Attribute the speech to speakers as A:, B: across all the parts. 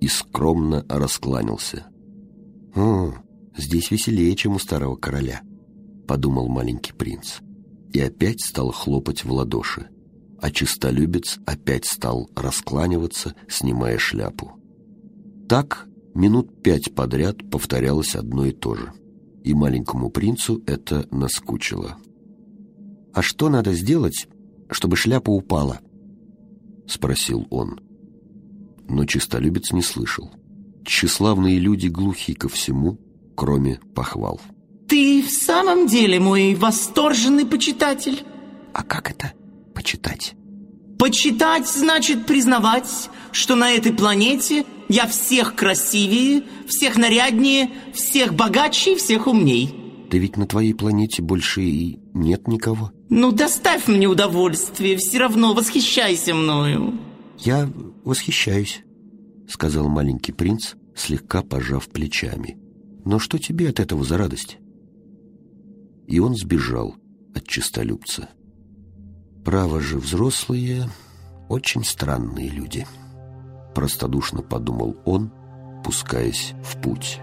A: и скромно раскланялся. «О, здесь веселее, чем у старого короля», — подумал маленький принц. И опять стал хлопать в ладоши. А честолюбец опять стал раскланиваться, снимая шляпу. Так минут 5 подряд повторялось одно и то же. И маленькому принцу это наскучило. «А что надо сделать, чтобы шляпа упала?» — спросил он. Но честолюбец не слышал. Тщеславные люди глухи ко всему, кроме похвал.
B: «Ты в самом деле мой восторженный почитатель?»
A: «А как это почитать?»
B: «Почитать значит признавать, что на этой планете я всех красивее, всех наряднее, всех богаче и всех умней».
A: «Да ведь на твоей планете больше и нет никого».
B: «Ну, доставь мне удовольствие, все равно восхищайся мною».
A: «Я восхищаюсь», — сказал маленький принц, слегка пожав плечами. «Но что тебе от этого за радость?» И он сбежал от честолюбца. «Право же, взрослые, очень странные люди», — простодушно подумал он, пускаясь в путь.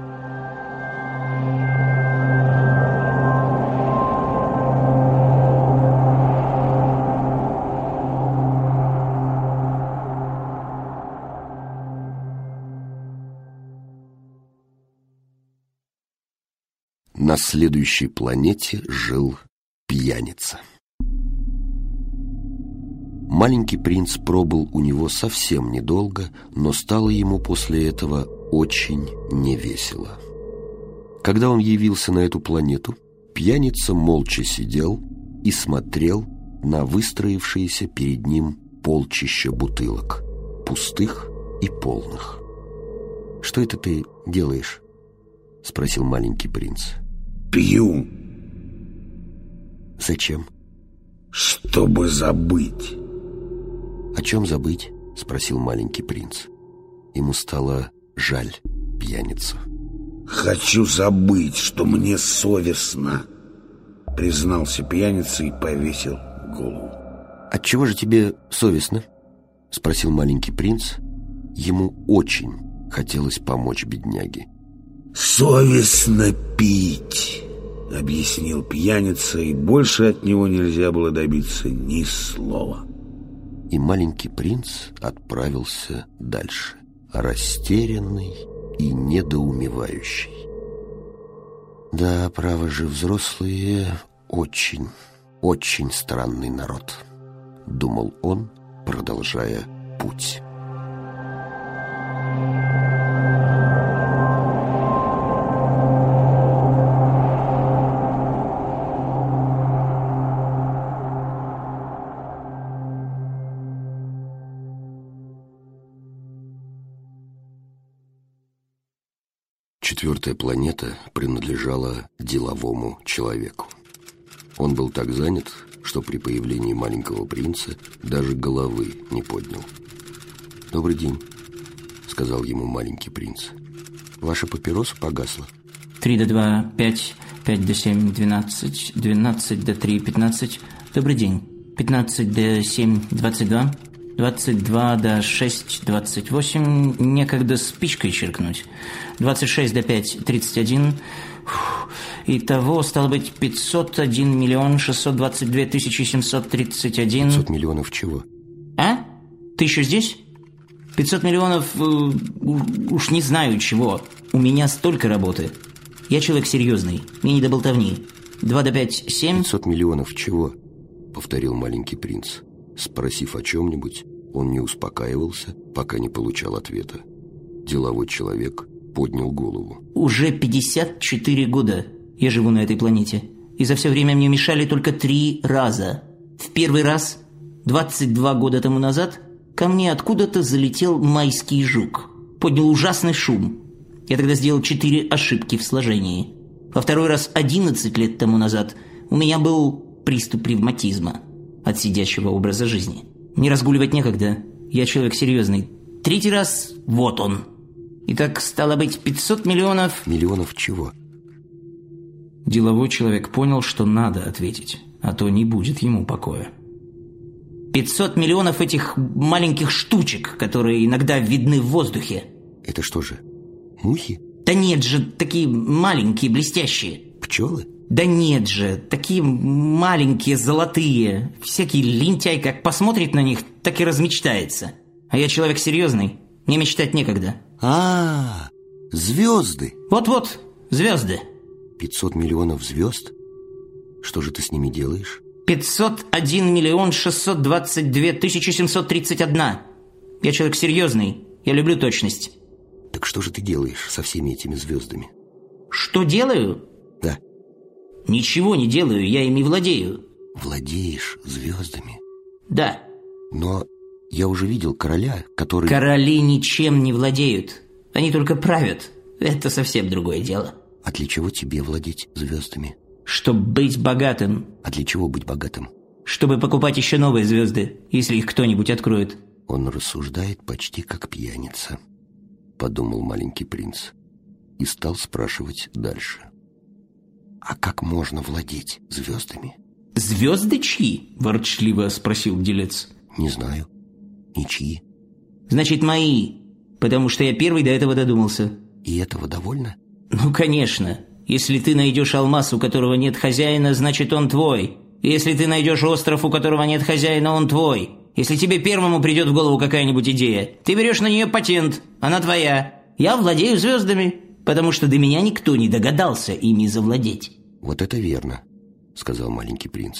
A: На следующей планете жил пьяница. Маленький принц пробыл у него совсем недолго, но стало ему после этого очень невесело. Когда он явился на эту планету, пьяница молча сидел и смотрел на выстроившиеся перед ним полчища бутылок, пустых и полных. «Что это ты делаешь?» — спросил маленький принц.
C: «Пью».
A: «Зачем?»
C: «Чтобы забыть».
A: «О чем забыть?» — спросил маленький принц. Ему стало жаль пьяницу.
C: «Хочу забыть, что мне совестно», — признался пьяница и повесил голову.
A: «Отчего же тебе совестно?» — спросил маленький принц. Ему очень хотелось помочь бедняге.
C: «Совестно пить», — объяснил пьяница, и больше от него нельзя было добиться ни слова.
A: И маленький принц отправился дальше, растерянный и недоумевающий. «Да, право же, взрослые очень, очень странный народ», — думал он, продолжая путь. Четвертая планета принадлежала деловому человеку. Он был так занят, что при появлении маленького принца даже головы не поднял. «Добрый день», — сказал ему маленький принц. «Ваша папироса погасла».
B: 3 до 2, 5, 5 до 7, 12, 12 до 3, 15. Добрый день. 15 до 7, 22. 22 до 6, 28. Некогда спичкой черкнуть. 26 до 5, 31. Итого, стало быть, 501 миллион 622 тысячи 731.
A: 500 миллионов чего?
B: А? Ты еще здесь? 500 миллионов... уж не знаю чего. У меня столько работы. Я человек серьезный. Мне не до болтовни. 2 до 5, 7.
A: 500 миллионов чего? Повторил маленький принц. Спросив о чем-нибудь, он не успокаивался, пока не получал ответа. Деловой человек поднял голову.
B: Уже 54 года я живу на этой планете. И за все время мне мешали только 3 раза. В первый раз, 22 года тому назад, ко мне откуда-то залетел майский жук. Поднял ужасный шум. Я тогда сделал 4 ошибки в сложении. Во второй раз, 11 лет тому назад, у меня был приступ ревматизма от сидячего образа жизни. Мне разгуливать некогда. Я человек серьезный. 3-й раз – вот он. Итак, стало быть, 500 миллионов...
A: Миллионов чего?
B: Деловой человек понял, что надо ответить, а то не будет ему покоя. 500 миллионов этих маленьких штучек, которые иногда видны в воздухе.
A: Это что же, мухи?
B: Да нет же, такие маленькие, блестящие.
A: Пчелы?
B: Да нет же, такие маленькие, золотые. Всякий лентяй как посмотрит на них, так и размечтается. А я человек серьезный, мне мечтать некогда.
A: Звезды.
B: Вот-вот, звезды.
A: 500 миллионов звезд? Что же ты с ними делаешь?
B: 501 миллион 622 тысячи 731. Я человек серьезный, я люблю точность.
A: Так что же ты делаешь со всеми этими звездами?
B: Что делаю?
A: Да.
B: Ничего не делаю, я ими владею.
A: Владеешь звездами?
B: Да.
A: Но я уже видел короля, который...
B: Короли ничем не владеют. Они только правят. Это совсем другое дело.
A: А для чего тебе владеть звездами?
B: Чтобы быть богатым.
A: А для чего быть богатым?
B: Чтобы покупать еще новые звезды, если их кто-нибудь откроет.
A: Он рассуждает почти как пьяница, подумал маленький принц и стал спрашивать дальше. А как можно владеть звездами?
B: Звезды чьи? Ворчливо спросил делец.
A: Не знаю. Ничьи.
B: Значит, мои, потому что я первый до этого додумался.
A: И этого довольно?
B: Ну, конечно. Если ты найдешь алмаз, у которого нет хозяина, значит, он твой. Если ты найдешь остров, у которого нет хозяина, он твой. Если тебе первому придет в голову какая-нибудь идея, ты берешь на нее патент, она твоя. Я владею звездами, потому что до меня никто не догадался ими завладеть.
A: Вот это верно, сказал маленький принц.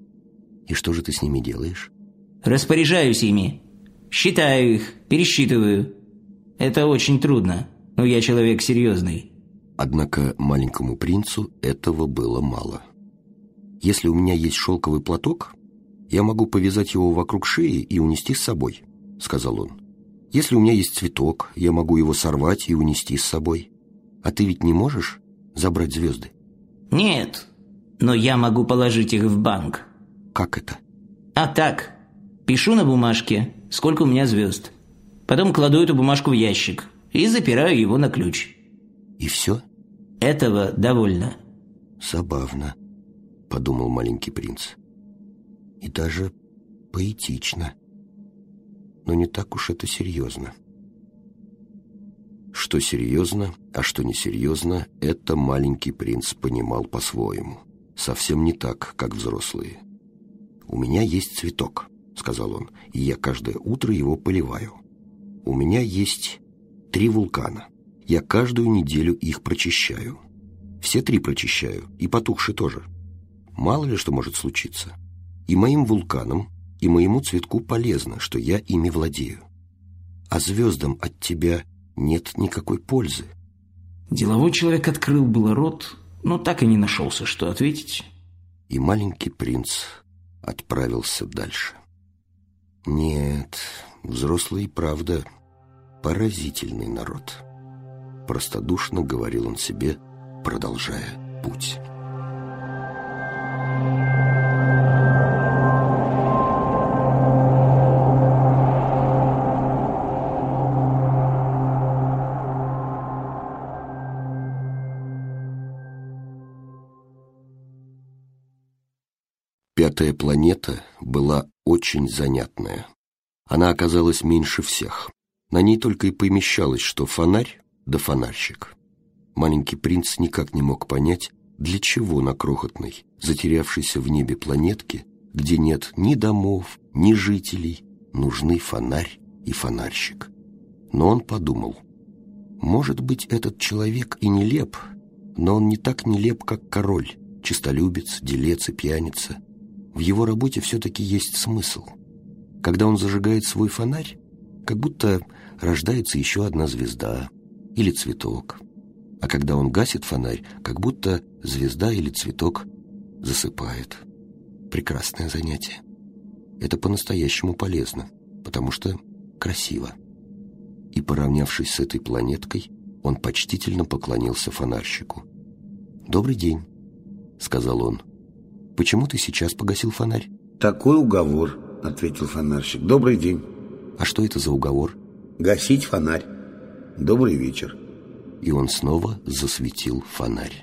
A: И что же ты с ними делаешь?
B: Распоряжаюсь ими. Считаю их, пересчитываю. Это очень трудно, но я человек серьезный.
A: Однако маленькому принцу этого было мало. Если у меня есть шелковый платок, я могу повязать его вокруг шеи и унести с собой, сказал он. Если у меня есть цветок, я могу его сорвать и унести с собой. А ты ведь не можешь забрать звезды?
B: Нет, но я могу положить их в банк.
A: Как это?
B: А так, пишу на бумажке, сколько у меня звезд. Потом кладу эту бумажку в ящик и запираю его на ключ.
A: И все?
B: Этого довольно.
A: Забавно, подумал маленький принц. И даже поэтично. Но не так уж это серьезно. Что серьезно, а что несерьезно, это маленький принц понимал по-своему. Совсем не так, как взрослые. «У меня есть цветок», — сказал он, — «и я каждое утро его поливаю. У меня есть 3 вулкана. Я каждую неделю их прочищаю. Все 3 прочищаю, и потухшие тоже. Мало ли что может случиться. И моим вулканам, и моему цветку полезно, что я ими владею. А звездам от тебя нет никакой пользы».
B: Деловой человек открыл было рот, но так и не нашелся, что ответить.
A: И маленький принц отправился дальше. Нет, взрослый, правда, поразительный народ. Простодушно говорил он себе, продолжая путь. Пятая планета была очень занятная. Она оказалась меньше всех. На ней только и помещалось, что фонарь да фонарщик. Маленький принц никак не мог понять, для чего на крохотной, затерявшейся в небе планетке, где нет ни домов, ни жителей, нужны фонарь и фонарщик. Но он подумал, может быть, этот человек и нелеп, но он не так нелеп, как король, честолюбец, делец и пьяница. В его работе все-таки есть смысл. Когда он зажигает свой фонарь, как будто рождается еще одна звезда или цветок. А когда он гасит фонарь, как будто звезда или цветок засыпает. Прекрасное занятие. Это по-настоящему полезно, потому что красиво. И, поравнявшись с этой планеткой, он почтительно поклонился фонарщику. «Добрый день», — сказал он. «Почему ты сейчас погасил фонарь?»
C: «Такой уговор», — ответил фонарщик. «Добрый день».
A: «А что это за уговор?»
C: «Гасить фонарь. Добрый вечер».
A: И он снова засветил фонарь.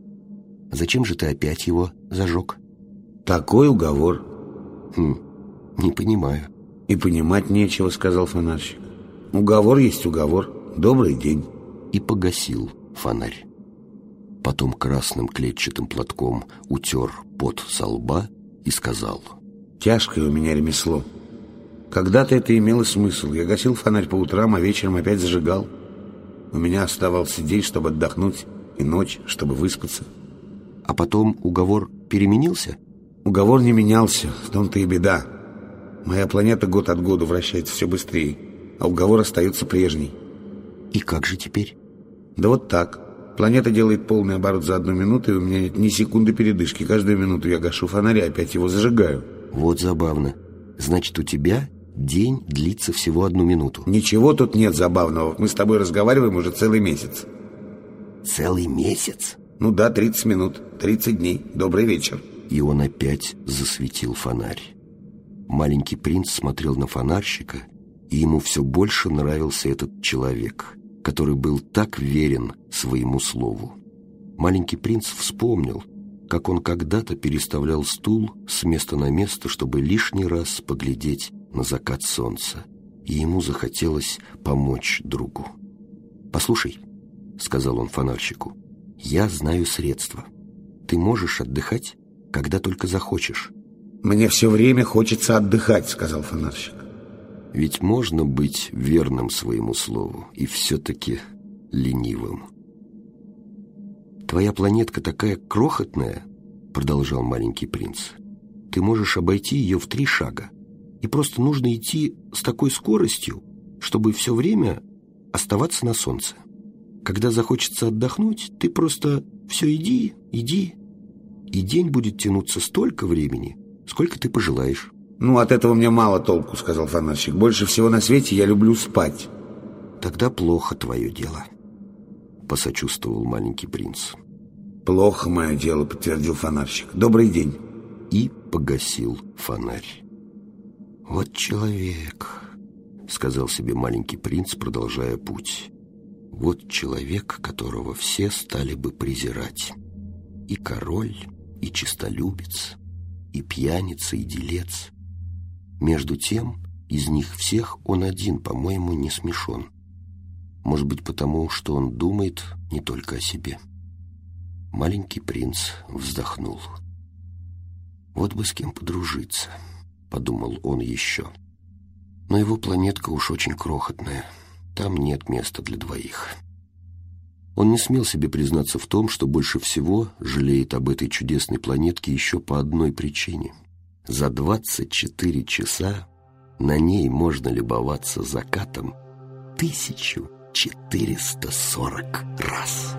A: «Зачем же ты опять его зажег?»
C: «Такой уговор».
A: Не понимаю.
C: И понимать нечего, сказал фонарщик. Уговор есть уговор. Добрый день.
A: И погасил фонарь. Потом красным клетчатым платком утер пот со лба и сказал:
C: тяжкое у меня ремесло. Когда-то это имело смысл. Я гасил фонарь по утрам, а вечером опять зажигал. У меня оставался день, чтобы отдохнуть, и ночь, чтобы выспаться.
A: А потом уговор переменился?
C: Уговор не менялся, в том-то и беда. Моя планета год от года вращается все быстрее, а уговор остается прежний.
A: И как же теперь?
C: Да вот так. Планета делает полный оборот за 1 минуту, и у меня нет ни секунды передышки. Каждую минуту я гашу фонарь и опять его зажигаю.
A: Вот забавно. Значит, у тебя день длится всего 1 минуту.
C: Ничего тут нет забавного. Мы с тобой разговариваем уже целый месяц.
A: Целый месяц?
C: Ну да, 30 минут, 30 дней. Добрый вечер.
A: И он опять засветил фонарь. Маленький принц смотрел на фонарщика, и ему все больше нравился этот человек, который был так верен своему слову. Маленький принц вспомнил, как он когда-то переставлял стул с места на место, чтобы лишний раз поглядеть на закат солнца, и ему захотелось помочь другу. «Послушай», — сказал он фонарщику, — «я знаю средства. Ты можешь отдыхать, когда только захочешь».
C: «Мне все время хочется отдыхать», — сказал фонарщик.
A: Ведь можно быть верным своему слову и все-таки ленивым. «Твоя планетка такая крохотная», — продолжал маленький принц, — «ты можешь обойти ее в 3 шага. И просто нужно идти с такой скоростью, чтобы все время оставаться на солнце. Когда захочется отдохнуть, ты просто все иди, и день будет тянуться столько времени, сколько ты пожелаешь».
C: «Ну, от этого мне мало толку», — сказал фонарщик. «Больше всего на свете я люблю спать».
A: «Тогда плохо твое дело», — посочувствовал маленький принц.
C: «Плохо мое дело», — подтвердил фонарщик. «Добрый день».
A: И погасил фонарь. «Вот человек», — сказал себе маленький принц, продолжая путь. «Вот человек, которого все стали бы презирать. И король, и честолюбец, и пьяница, и делец. Между тем, из них всех он один, по-моему, не смешон. Может быть, потому, что он думает не только о себе». Маленький принц вздохнул. «Вот бы с кем подружиться», — подумал он еще. «Но его планетка уж очень крохотная, там нет места для 2». Он не смел себе признаться в том, что больше всего жалеет об этой чудесной планетке еще по одной причине. За 24 часа на ней можно любоваться закатом 1440 раз.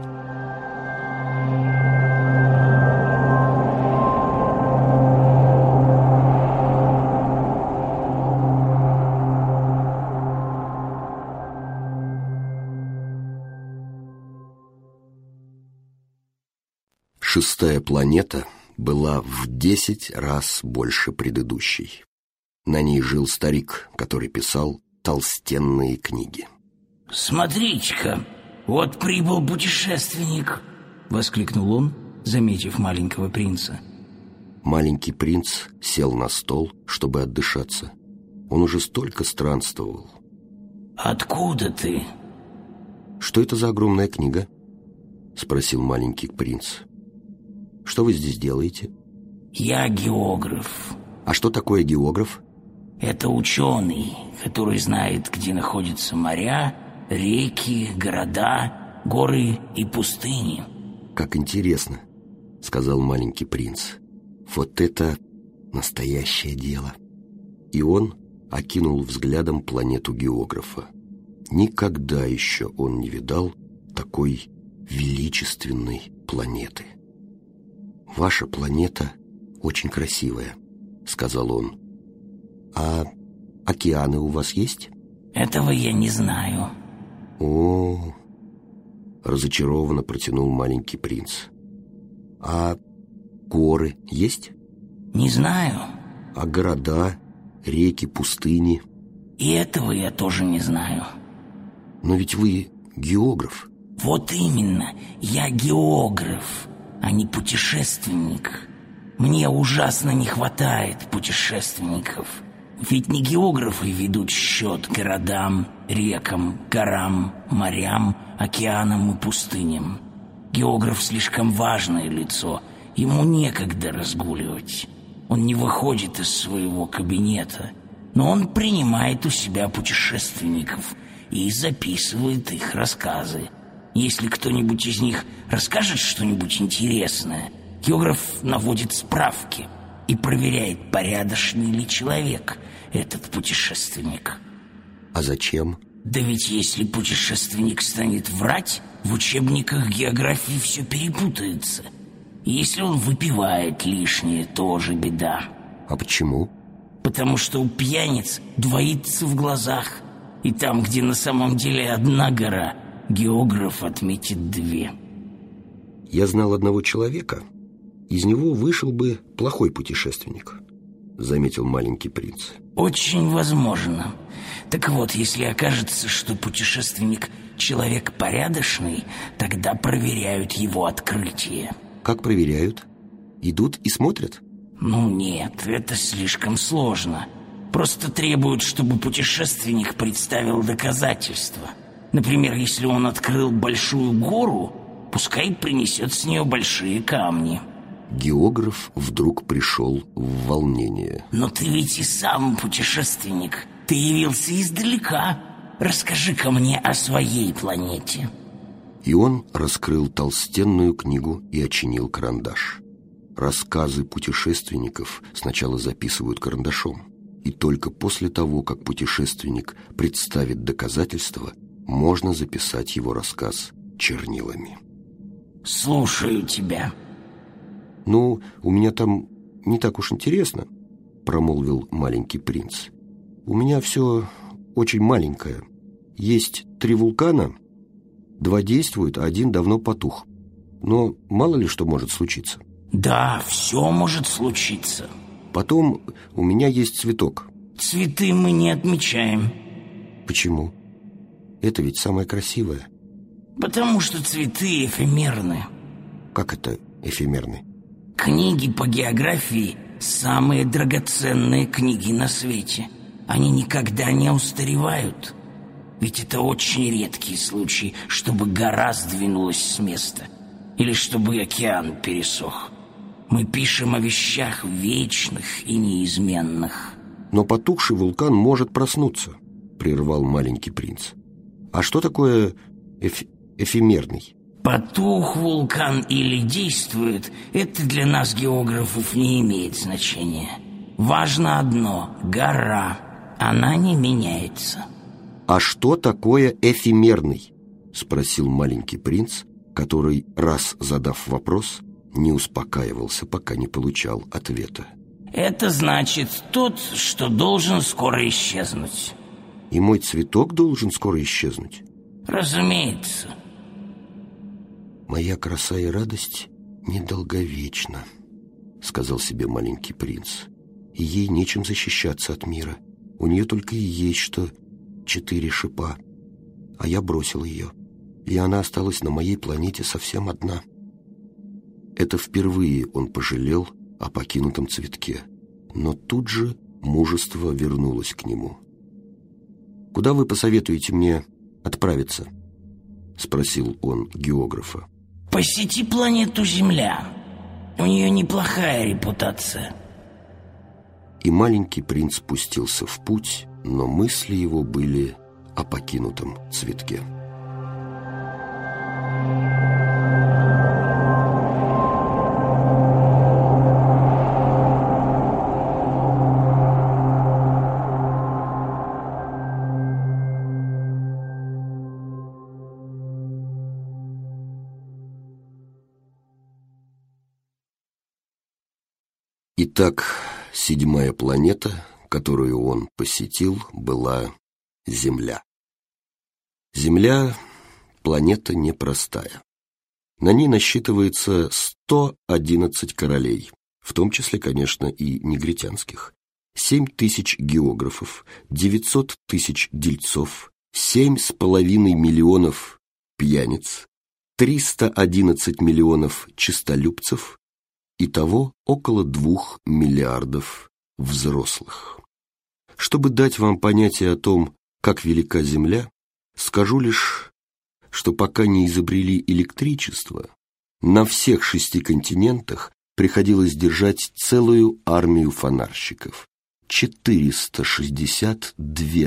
A: Шестая планета была в 10 раз больше предыдущей. На ней жил старик, который писал толстенные книги.
B: «Смотрите-ка, вот прибыл путешественник!» — воскликнул он, заметив маленького принца.
A: Маленький принц сел на стол, чтобы отдышаться. Он уже столько странствовал.
B: «Откуда ты?»
A: «Что это за огромная книга?» — спросил маленький принц. «Что вы здесь делаете?»
B: «Я географ».
A: «А что такое географ?»
B: «Это ученый, который знает, где находятся моря, реки, города, горы и пустыни».
A: «Как интересно», — сказал маленький принц. «Вот это настоящее дело». И он окинул взглядом планету географа. Никогда еще он не видал такой величественной планеты. «Ваша планета очень красивая», — сказал он. «А океаны у вас есть?»
B: «Этого я не знаю».
A: «О, разочарованно протянул маленький принц. «А горы есть?»
B: «Не знаю».
A: «А города, реки, пустыни?»
B: «И этого я тоже не знаю».
A: «Но ведь вы географ».
B: «Вот именно, я географ, а не путешественник. Мне ужасно не хватает путешественников.
D: Ведь не географы ведут счет городам, рекам, горам, морям, океанам и пустыням. Географ слишком важное лицо, ему некогда разгуливать. Он не выходит из своего кабинета, но он принимает у себя путешественников и записывает их рассказы. Если кто-нибудь из них расскажет что-нибудь интересное, географ наводит справки и проверяет, порядочный ли человек этот путешественник.
A: А зачем?
D: Да ведь если путешественник станет врать, в учебниках географии все перепутается. И если он выпивает лишнее, тоже беда.
A: А почему?
D: Потому что у пьяниц двоится в глазах. И там, где на самом деле одна гора, географ отметит две.
A: Я знал одного человека. Из него вышел бы плохой путешественник, заметил маленький принц.
D: Очень возможно. Так вот, если окажется, что путешественник человек порядочный, тогда проверяют его открытие.
A: Как проверяют? Идут и смотрят?
D: Ну нет, это слишком сложно. Просто требуют, чтобы путешественник представил доказательства. Например, если он открыл большую гору, пускай принесет с нее большие камни.
A: Географ вдруг пришел в волнение.
D: Но ты ведь и сам путешественник. Ты явился издалека. Расскажи-ка мне о своей планете.
A: И он раскрыл толстенную книгу и очинил карандаш. Рассказы путешественников сначала записывают карандашом. И только после того, как путешественник представит доказательства, можно записать его рассказ чернилами.
D: Слушаю тебя.
A: «Ну, у меня там не так уж интересно», — промолвил маленький принц. «У меня все очень маленькое. Есть 3 вулкана, 2 действуют, а 1 давно потух. Но мало ли что может случиться».
D: Да, все может случиться.
A: Потом у меня есть цветок.
D: Цветы мы не отмечаем.
A: Почему? Это ведь самое красивое.
D: Потому что цветы эфемерны.
A: Как это эфемерны?
D: Книги по географии – самые драгоценные книги на свете. Они никогда не устаревают. Ведь это очень редкий случай, чтобы гора сдвинулась с места. Или чтобы океан пересох. Мы пишем о вещах вечных и неизменных.
A: Но потухший вулкан может проснуться, прервал маленький принц. А что такое эфемерный?
D: Потух вулкан или действует, это для нас, географов, не имеет значения. Важно одно – гора. Она не меняется.
A: А что такое эфемерный? Спросил маленький принц, который, раз задав вопрос, не успокаивался, пока не получал ответа.
D: Это значит тот, что должен скоро исчезнуть.
A: И мой цветок должен скоро исчезнуть?
D: Разумеется.
A: «Моя краса и радость недолговечна», — сказал себе маленький принц. «И ей нечем защищаться от мира. У нее только и есть что 4 шипа. А я бросил ее, и она осталась на моей планете совсем одна». Это впервые он пожалел о покинутом цветке, но тут же мужество вернулось к нему. «Куда вы посоветуете мне отправиться?» — спросил он географа.
D: «Посети планету Земля. У нее неплохая репутация».
A: И маленький принц спустился в путь, но мысли его были о покинутом цветке. Итак, 7-я планета, которую он посетил, была Земля. Земля – планета непростая. На ней насчитывается 111 королей, в том числе, конечно, и негритянских, 7 тысяч географов, 900 тысяч дельцов, 7,5 миллионов пьяниц, 311 миллионов честолюбцев, итого около 2 миллиардов взрослых. Чтобы дать вам понятие о том, как велика Земля, скажу лишь, что пока не изобрели электричество, на всех 6 континентах приходилось держать целую армию фонарщиков. 462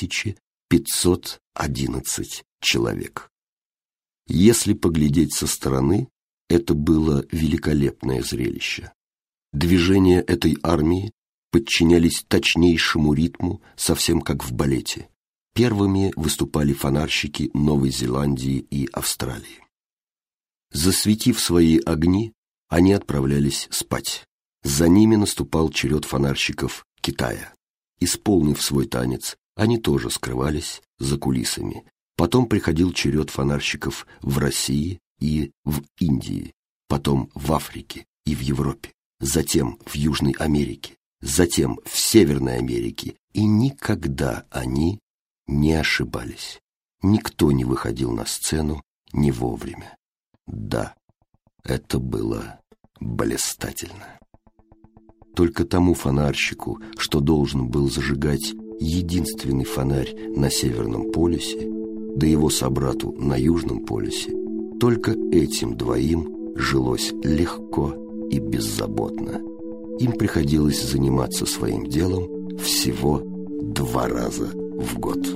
A: 511 человек. Если поглядеть со стороны, это было великолепное зрелище. Движения этой армии подчинялись точнейшему ритму, совсем как в балете. Первыми выступали фонарщики Новой Зеландии и Австралии. Засветив свои огни, они отправлялись спать. За ними наступал черед фонарщиков Китая. Исполнив свой танец, они тоже скрывались за кулисами. Потом приходил черед фонарщиков в России и в Индии, потом в Африке и в Европе, затем в Южной Америке, затем в Северной Америке, и никогда они не ошибались. Никто не выходил на сцену не вовремя. Да, это было блистательно. Только тому фонарщику, что должен был зажигать единственный фонарь на Северном полюсе, да его собрату на Южном полюсе, только этим двоим жилось легко и беззаботно. Им приходилось заниматься своим делом всего 2 раза в год.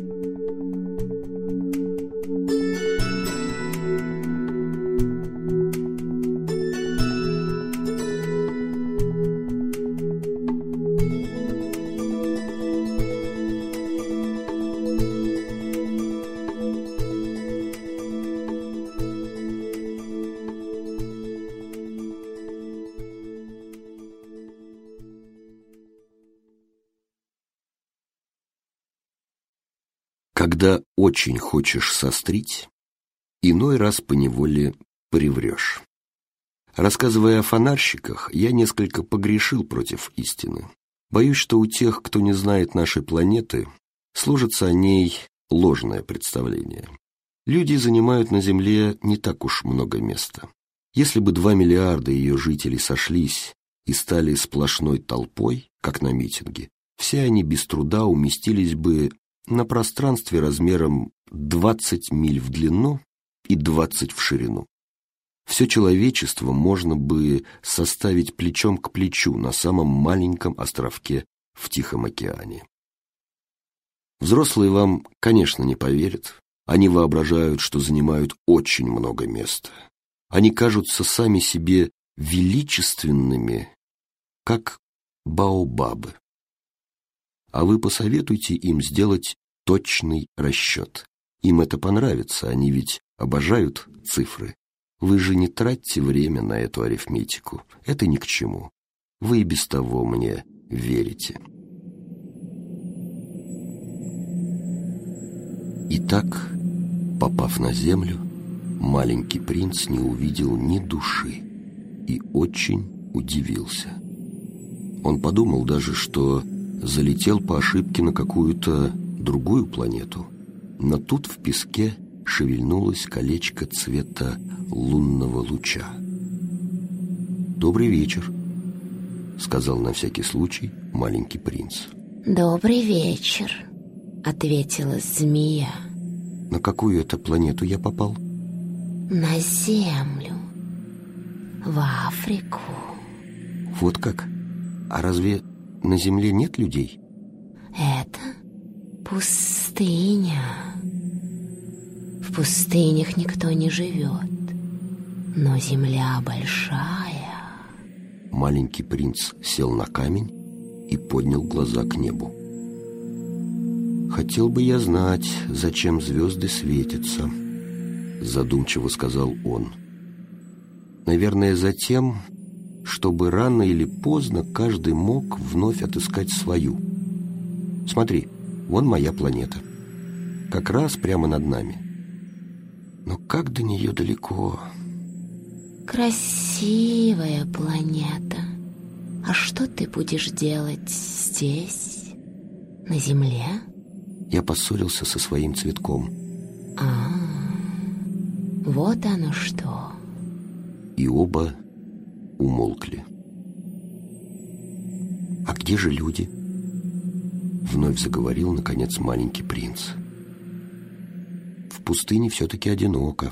A: Когда очень хочешь сострить, иной раз поневоле приврешь. Рассказывая о фонарщиках, я несколько погрешил против истины. Боюсь, что у тех, кто не знает нашей планеты, сложится о ней ложное представление. Люди занимают на Земле не так уж много места. Если бы 2 миллиарда ее жителей сошлись и стали сплошной толпой, как на митинге, все они без труда уместились бы на пространстве размером 20 миль в длину и 20 в ширину. Все человечество можно бы составить плечом к плечу на самом маленьком островке в Тихом океане. Взрослые вам, конечно, не поверят. Они воображают, что занимают очень много места. Они кажутся сами себе величественными, как баобабы. А вы посоветуйте им сделать точный расчет. Им это понравится, они ведь обожают цифры. Вы же не тратьте время на эту арифметику, это ни к чему. Вы и без того мне верите. Итак, попав на землю, маленький принц не увидел ни души и очень удивился. Он подумал даже, что залетел по ошибке на какую-то другую планету, но тут в песке шевельнулось колечко цвета лунного луча. «Добрый вечер», — сказал на всякий случай маленький принц.
E: «Добрый вечер», — ответила змея.
A: «На какую это планету я попал?»
E: «На Землю, в Африку».
A: «Вот как? А разве на Земле нет людей?»
E: «Это пустыня. В пустынях никто не живет, но земля большая».
A: Маленький принц сел на камень и поднял глаза к небу. «Хотел бы я знать, зачем звезды светятся», — задумчиво сказал он. «Наверное, затем, чтобы рано или поздно каждый мог вновь отыскать свою. Смотри, вон моя планета, как раз прямо над нами. Но как до нее далеко?»
E: «Красивая планета. А что ты будешь делать здесь, на Земле?»
A: Я поссорился со своим цветком.
E: Вот оно что.
A: И оба умолкли. «А где же люди?» вновь заговорил, наконец, маленький принц. В пустыне все-таки одиноко.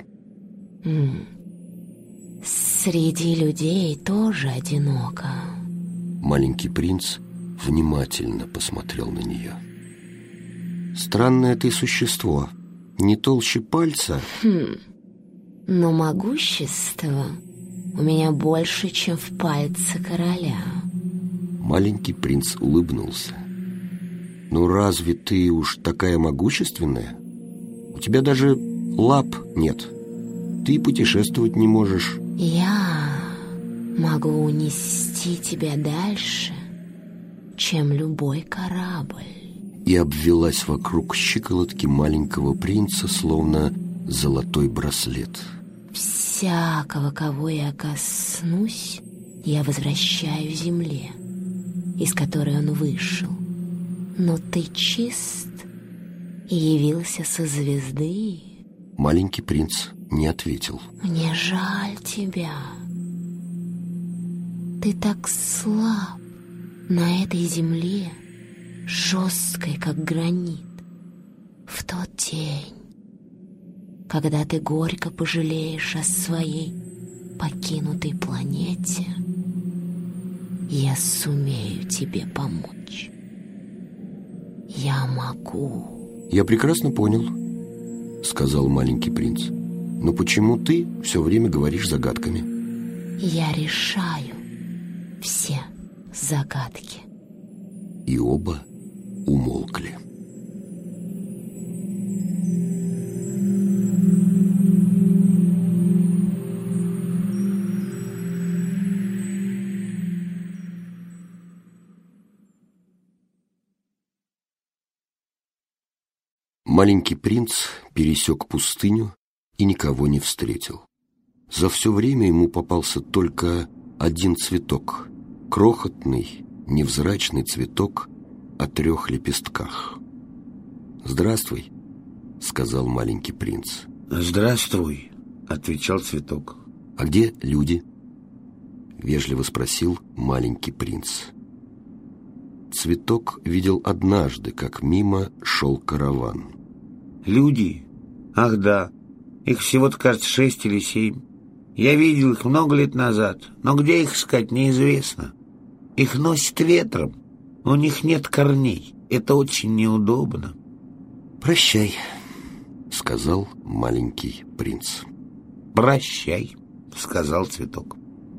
E: Среди людей тоже одиноко.
A: Маленький принц внимательно посмотрел на нее. Странное ты существо, не толще пальца.
E: Но могущество у меня больше, чем в пальце короля.
A: Маленький принц улыбнулся. Ну разве ты уж такая могущественная? У тебя даже лап нет. Ты путешествовать не можешь.
E: Я могу унести тебя дальше, чем любой корабль.
A: И обвелась вокруг щиколотки маленького принца, словно золотой браслет.
E: Всякого, кого я коснусь, я возвращаю земле, из которой он вышел. Но ты чист и явился со звезды.
A: Маленький принц не ответил.
E: Мне жаль тебя. Ты так слаб на этой земле, жесткой, как гранит. В тот день, когда ты горько пожалеешь о своей покинутой планете, я сумею тебе помочь. Я могу.
A: Я прекрасно понял, сказал маленький принц. Но почему ты все время говоришь загадками?
E: Я решаю все загадки.
A: И оба умолкли. Маленький принц пересек пустыню и никого не встретил. За все время ему попался только один цветок, крохотный, невзрачный цветок о 3 лепестках. «Здравствуй», — сказал маленький принц.
C: «Здравствуй», — отвечал цветок.
A: «А где люди?» — вежливо спросил маленький принц. Цветок видел однажды, как мимо шел караван.
C: «Люди? Ах да, их всего-то, кажется, 6 или 7. Я видел их много лет назад, но где их искать, неизвестно. Их носит ветром, у них нет корней, это очень неудобно».
A: «Прощай», — сказал маленький принц.
C: «Прощай», — сказал цветок.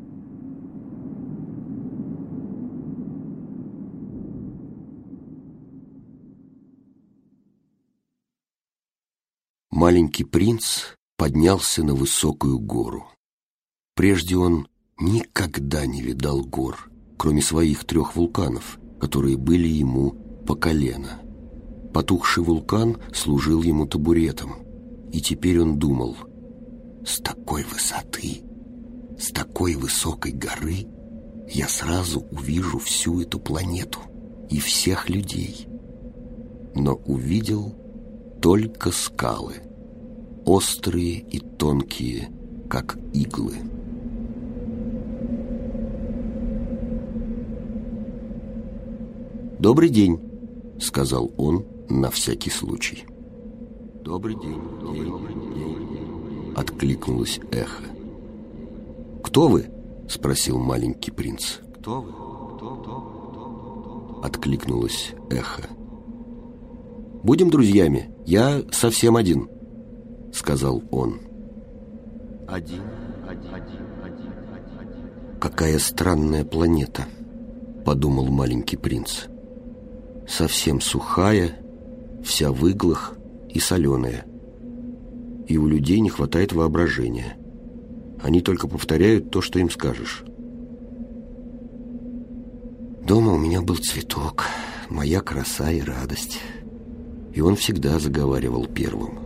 A: Маленький принц поднялся на высокую гору. Прежде он никогда не видал гор, кроме своих 3 вулканов, которые были ему по колено. Потухший вулкан служил ему табуретом, и теперь он думал: с такой высоты, с такой высокой горы я сразу увижу всю эту планету и всех людей. Но увидел только скалы, острые и тонкие, как иглы. «Добрый день», — сказал он на всякий случай. «Добрый день, откликнулось эхо. «Кто вы?» — спросил маленький принц. «Кто вы?» — откликнулось эхо. «Будем друзьями, я совсем один», — сказал он. «Один. Какая странная планета», — подумал маленький принц. «Совсем сухая, вся в иглах и соленая. И у людей не хватает воображения. Они только повторяют то, что им скажешь». Дома у меня был цветок, моя краса и радость. И он всегда заговаривал первым.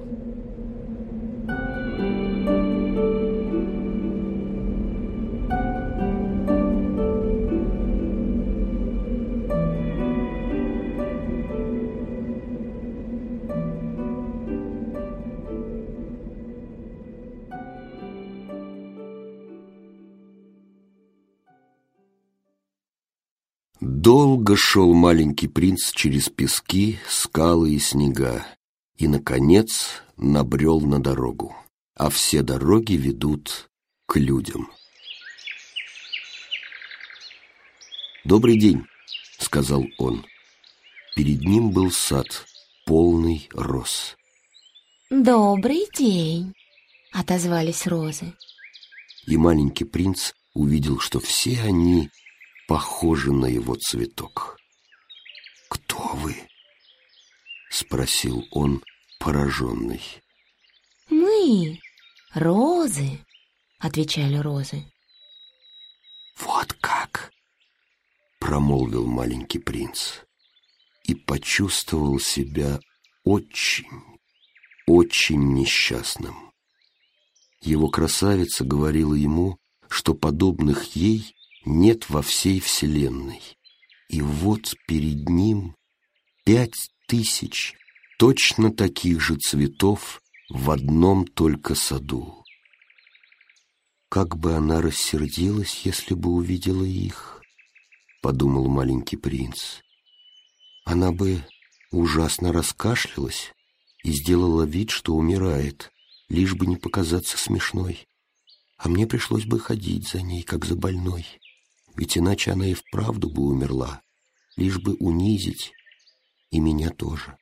A: Долго шел маленький принц через пески, скалы и снега и, наконец, набрел на дорогу. А все дороги ведут к людям. «Добрый день», — сказал он. Перед ним был сад, полный роз.
E: «Добрый день», — отозвались розы.
A: И маленький принц увидел, что все они похожи на его цветок. «Кто вы?» — спросил он, пораженный.
E: «Мы розы», — отвечали розы.
A: «Вот как!» — промолвил маленький принц и почувствовал себя очень, очень несчастным. Его красавица говорила ему, что подобных ей нет во всей вселенной. И вот перед ним 5000 точно таких же цветов в одном только саду. Как бы она рассердилась, если бы увидела их, подумал маленький принц. Она бы ужасно раскашлялась и сделала вид, что умирает, лишь бы не показаться смешной. А мне пришлось бы ходить за ней, как за больной, ведь иначе она и вправду бы умерла, лишь бы унизить и меня тоже.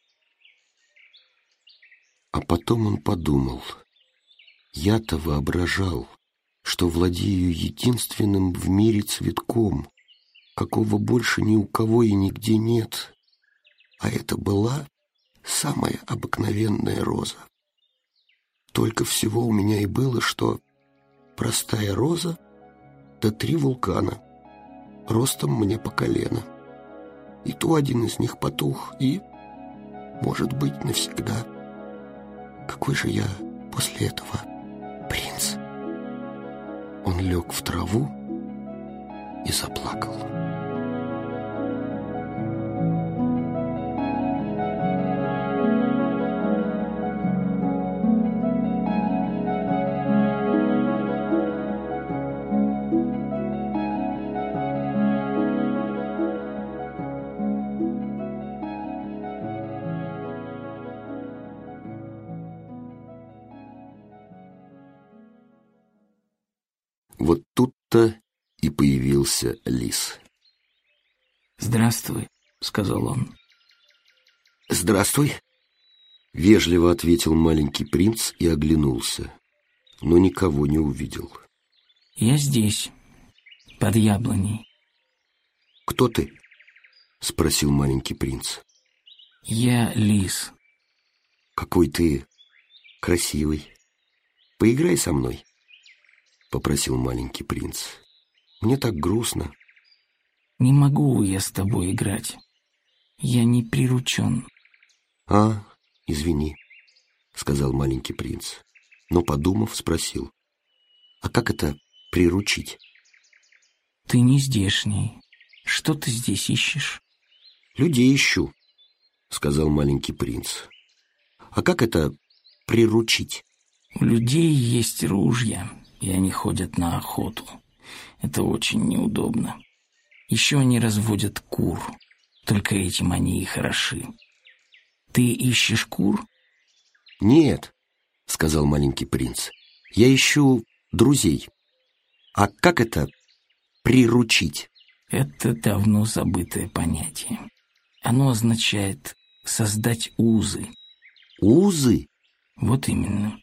A: А потом он подумал, я-то воображал, что владею единственным в мире цветком, какого больше ни у кого и нигде нет, а это была самая обыкновенная роза. Только всего у меня и было, что простая роза да 3 вулкана, ростом мне по колено. И то один из них потух, и, может быть, навсегда. Какой же я после этого принц? Он лег в траву и заплакал. Вот тут-то и появился лис.
D: «Здравствуй», — сказал он.
A: «Здравствуй», — вежливо ответил маленький принц и оглянулся, но никого не увидел.
D: «Я здесь, под яблоней».
A: «Кто ты?» — спросил маленький принц.
D: «Я лис».
A: «Какой ты красивый. Поиграй со мной», — попросил маленький принц. «Мне так грустно».
D: «Не могу я с тобой играть. Я не приручен».
A: «А, извини», — сказал маленький принц, но, подумав, спросил. «А как это приручить?»
D: «Ты не здешний. Что ты здесь ищешь?»
A: «Людей ищу», — сказал маленький принц. «А как это приручить?»
D: «У людей есть ружья, и они ходят на охоту. Это очень неудобно. Еще они разводят кур. Только этим они и хороши. Ты ищешь кур?»
A: «Нет», — сказал маленький принц. «Я ищу друзей. А как это приручить?»
D: Это давно забытое понятие. Оно означает создать узы.
A: «Узы?»
D: Вот именно.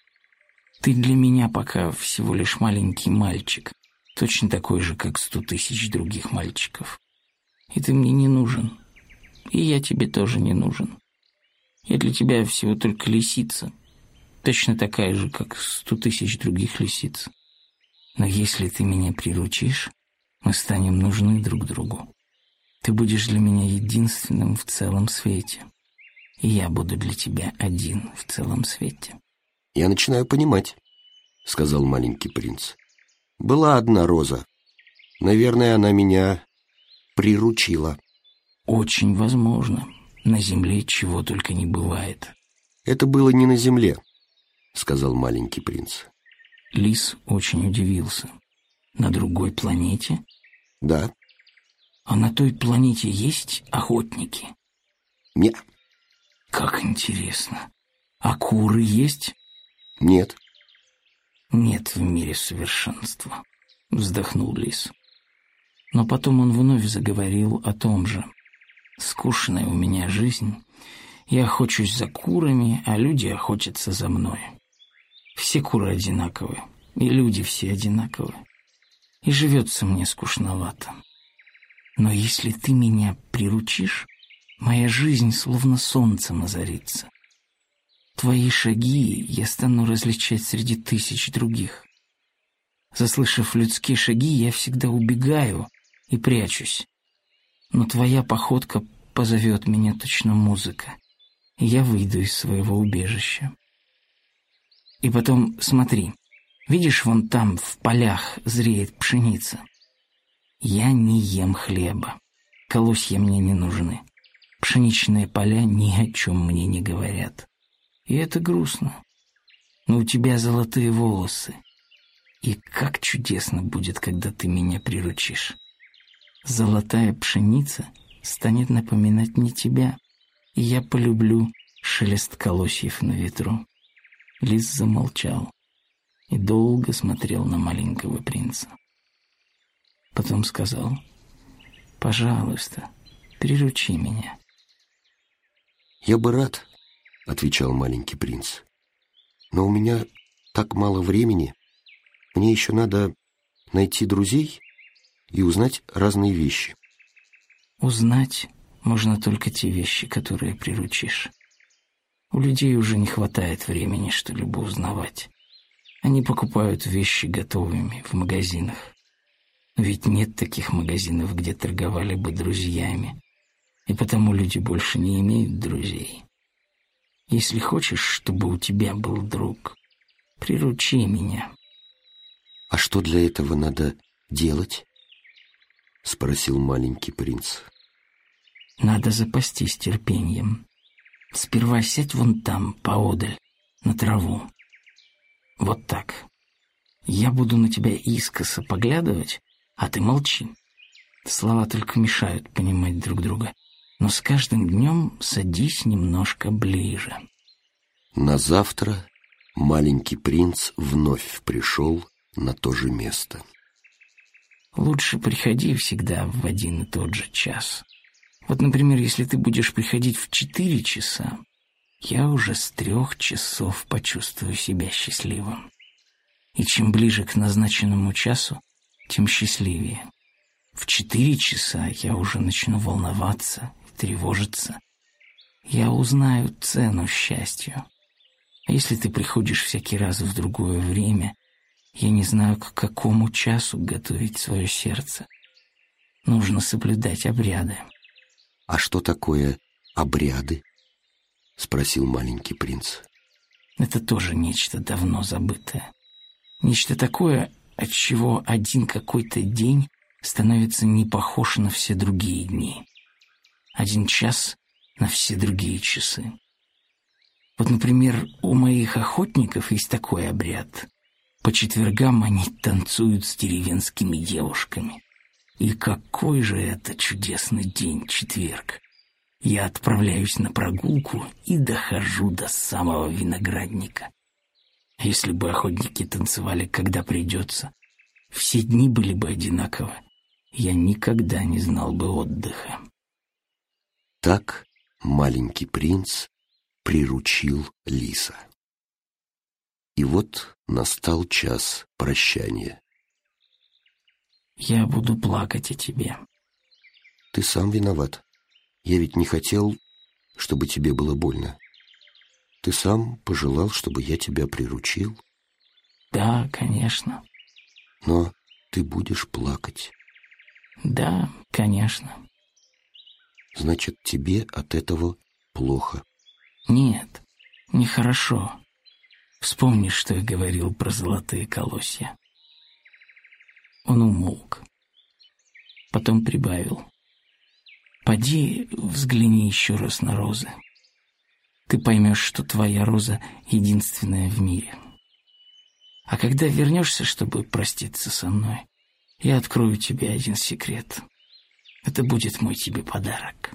D: Ты для меня пока всего лишь маленький мальчик, точно такой же, как 100 000 других мальчиков. И ты мне не нужен. И я тебе тоже не нужен. Я для тебя всего только лисица, точно такая же, как 100 000 других лисиц. Но если ты меня приручишь, мы станем нужны друг другу. Ты будешь для меня единственным в целом свете, и я буду для тебя один в целом свете.
A: «Я начинаю понимать», — сказал маленький принц. «Была одна роза. Наверное, она меня приручила».
D: Очень возможно. На земле чего только не бывает.
A: «Это было не на земле», — сказал маленький принц.
D: Лис очень удивился. На другой планете?
A: «Да».
D: А на той планете есть охотники?
A: Нет.
D: Как интересно. А куры есть?
A: Нет.
D: Нет в мире совершенства, вздохнул лис. Но потом он вновь заговорил о том же. Скучная у меня жизнь. Я охочусь за курами, а люди охотятся за мной. Все куры одинаковы, и люди все одинаковы. И живется мне скучновато. Но если ты меня приручишь, моя жизнь словно солнцем озарится. Твои шаги я стану различать среди тысяч других. Заслышав людские шаги, я всегда убегаю и прячусь. Но твоя походка позовет меня точно музыка, и я выйду из своего убежища. И потом, смотри, видишь, вон там в полях зреет пшеница. Я не ем хлеба, колосья мне не нужны. Пшеничные поля ни о чем мне не говорят. И это грустно. Но у тебя золотые волосы. И как чудесно будет, когда ты меня приручишь. Золотая пшеница станет напоминать мне тебя, и я полюблю шелест колосьев на ветру. Лис замолчал и долго смотрел на маленького принца. Потом сказал: «Пожалуйста, приручи меня».
A: «Я бы рад», — отвечал маленький принц. «Но у меня так мало времени. Мне еще надо найти друзей и узнать разные вещи».
D: «Узнать можно только те вещи, которые приручишь. У людей уже не хватает времени что-либо узнавать. Они покупают вещи готовыми в магазинах. Ведь нет таких магазинов, где торговали бы друзьями, и потому люди больше не имеют друзей. Если хочешь, чтобы у тебя был друг, приручи меня».
A: «А что для этого надо делать?» — спросил маленький принц.
D: «Надо запастись терпением. Сперва сядь вон там, поодаль, на траву. Вот так. Я буду на тебя искоса поглядывать, а ты молчи. Слова только мешают понимать друг друга. Но с каждым днем садись немножко ближе».
A: На завтра маленький принц вновь пришел на то же место.
D: «Лучше приходи всегда в один и тот же час. Вот, например, если ты будешь приходить в 4 часа, я уже с 3 часов почувствую себя счастливым. И чем ближе к назначенному часу, тем счастливее. В 4 часа я уже начну волноваться и тревожиться. Я узнаю цену счастью. А если ты приходишь всякий раз в другое время, я не знаю, к какому часу готовить свое сердце. Нужно соблюдать обряды».
A: «А что такое обряды?» — спросил маленький принц.
D: Это тоже нечто давно забытое. Нечто такое, от чего один какой-то день становится не похож на все другие дни. Один час на все другие часы. Вот, например, у моих охотников есть такой обряд. По четвергам они танцуют с деревенскими девушками. И какой же это чудесный день, четверг. Я отправляюсь на прогулку и дохожу до самого виноградника. Если бы охотники танцевали, когда придется, все дни были бы одинаковы. Я никогда не знал бы отдыха».
A: Так маленький принц приручил лиса. И вот настал час прощания.
D: «Я буду плакать о тебе».
A: «Ты сам виноват. Я ведь не хотел, чтобы тебе было больно. Ты сам пожелал, чтобы я тебя приручил».
D: «Да, конечно».
A: «Но ты будешь плакать».
D: «Да, конечно».
A: «Значит, тебе от этого плохо».
D: «Нет, нехорошо. Вспомни, что я говорил про золотые колосья». Он умолк. Потом прибавил: «Поди, взгляни еще раз на розы. Ты поймешь, что твоя роза единственная в мире. А когда вернешься, чтобы проститься со мной, я открою тебе один секрет. Это будет мой тебе подарок.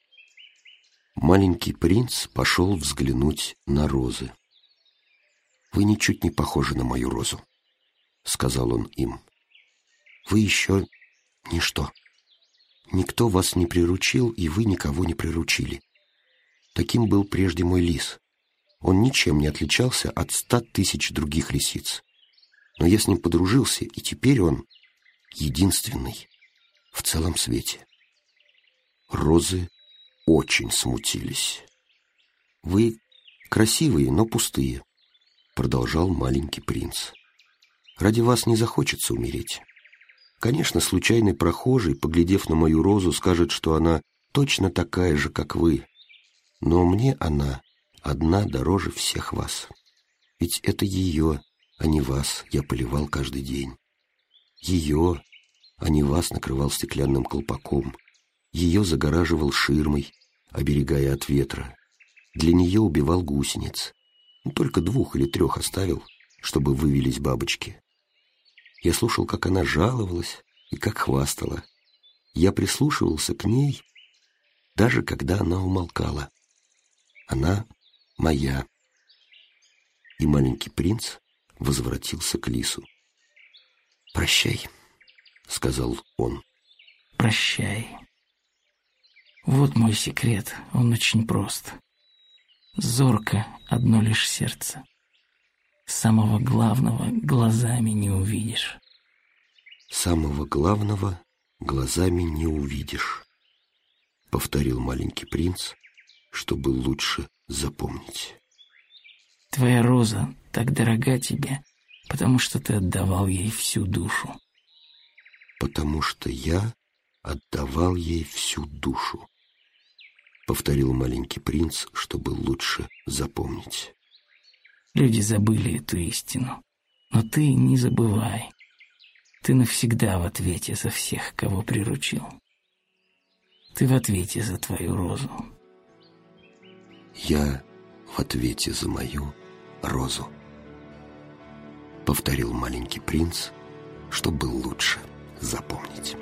A: Маленький принц пошел взглянуть на розы. «Вы ничуть не похожи на мою розу», — сказал он им. «Вы еще ничто. Никто вас не приручил, и вы никого не приручили. Таким был прежде мой лис. Он ничем не отличался от 100 тысяч других лисиц. Но я с ним подружился, и теперь он единственный в целом свете». Розы очень смутились. «Вы красивые, но пустые», — продолжал маленький принц. «Ради вас не захочется умереть. Конечно, случайный прохожий, поглядев на мою розу, скажет, что она точно такая же, как вы. Но мне она одна дороже всех вас. Ведь это ее, а не вас, я поливал каждый день. Ее, а не вас, накрывал стеклянным колпаком. Ее загораживал ширмой, оберегая от ветра. Для нее убивал гусениц. Только 2 или 3 оставил, чтобы вывелись бабочки. Я слушал, как она жаловалась и как хвастала. Я прислушивался к ней, даже когда она умолкала. Она моя». И маленький принц возвратился к лису. «Прощай», — сказал он.
D: Прощай. Вот мой секрет, он очень прост. Зорко одно лишь сердце. Самого главного глазами не увидишь.
A: «Самого главного глазами не увидишь», — повторил маленький принц, чтобы лучше запомнить.
D: Твоя роза так дорога тебе, потому что ты отдавал ей всю душу.
A: «Потому что я отдавал ей всю душу», — повторил маленький принц, чтобы лучше запомнить.
D: Люди забыли эту истину, но ты не забывай. Ты навсегда в ответе за всех, кого приручил. Ты в ответе за твою розу.
A: «Я в ответе за мою розу», — повторил маленький принц, чтобы лучше запомнить.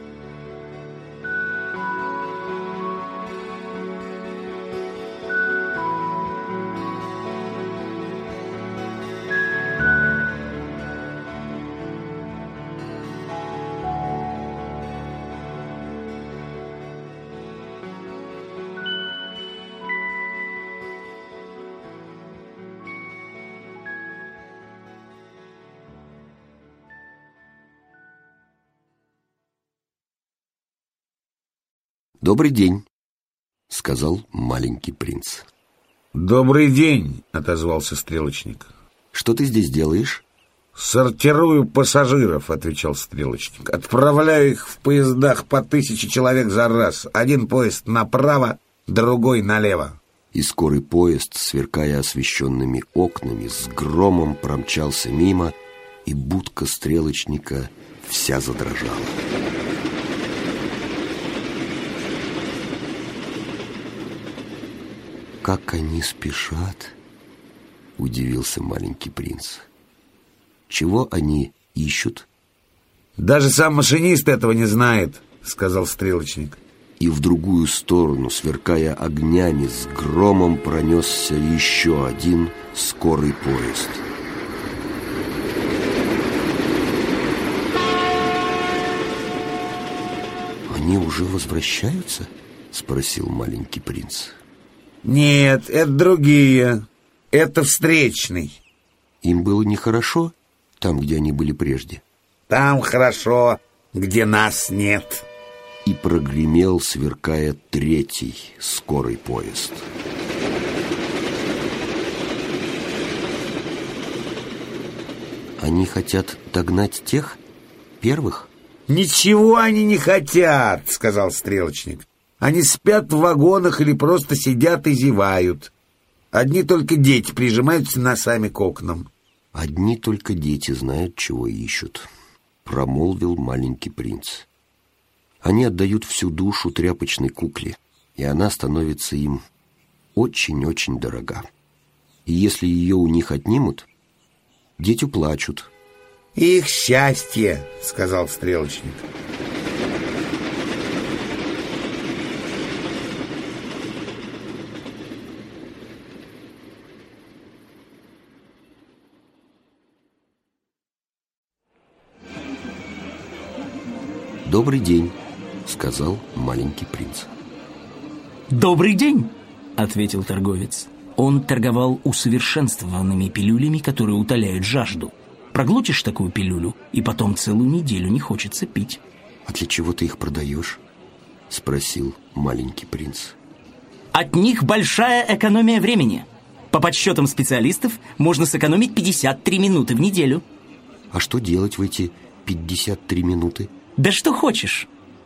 A: «Добрый день», — сказал маленький принц.
C: «Добрый день», — отозвался стрелочник.
A: «Что ты здесь делаешь?»
C: «Сортирую пассажиров», — отвечал стрелочник. «Отправляю их в поездах по 1000 человек за раз. Один поезд направо, другой налево».
A: И скорый поезд, сверкая освещенными окнами, с громом промчался мимо, и будка стрелочника вся задрожала. «Как они спешат!» — удивился маленький принц. «Чего они ищут?»
C: «Даже сам машинист этого не знает», — сказал стрелочник.
A: И в другую сторону, сверкая огнями, с громом пронесся еще один скорый поезд. «Они уже возвращаются?» — спросил маленький принц.
C: «Нет, это другие. Это встречный».
A: «Им было нехорошо там, где они были прежде?»
C: «Там хорошо, где нас нет».
A: И прогремел, сверкая, 3-й скорый поезд. «Они хотят догнать тех первых?»
C: «Ничего они не хотят», — сказал стрелочник. «Они спят в вагонах или просто сидят и зевают. Одни только дети прижимаются носами к окнам».
A: «Одни только дети знают, чего ищут», — промолвил маленький принц. «Они отдают всю душу тряпочной кукле, и она становится им очень-очень дорога. И если ее у них отнимут, дети плачут».
C: «Их счастье», — сказал стрелочник.
A: «Добрый день», — сказал маленький принц.
D: «Добрый день», — ответил торговец. Он торговал усовершенствованными пилюлями, которые утоляют жажду. Проглотишь такую пилюлю, и потом целую неделю не хочется пить.
A: «А для чего ты их продаешь?» — спросил маленький принц.
B: От них большая экономия времени. По подсчетам специалистов, можно сэкономить 53 минуты в неделю.
A: «А что делать в эти 53 минуты?»
B: Да что хочешь.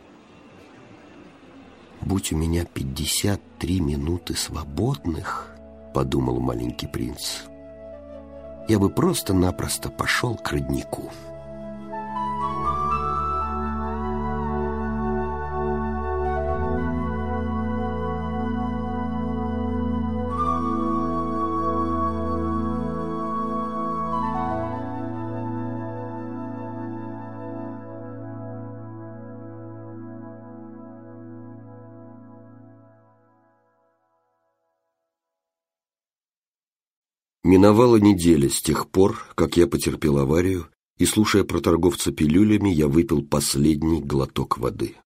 A: «Будь у меня 53 минуты свободных, — подумал маленький принц, — я бы просто-напросто пошел к роднику». Миновала неделя с тех пор, как я потерпел аварию, и, слушая про торговца пилюлями, я выпил последний глоток воды.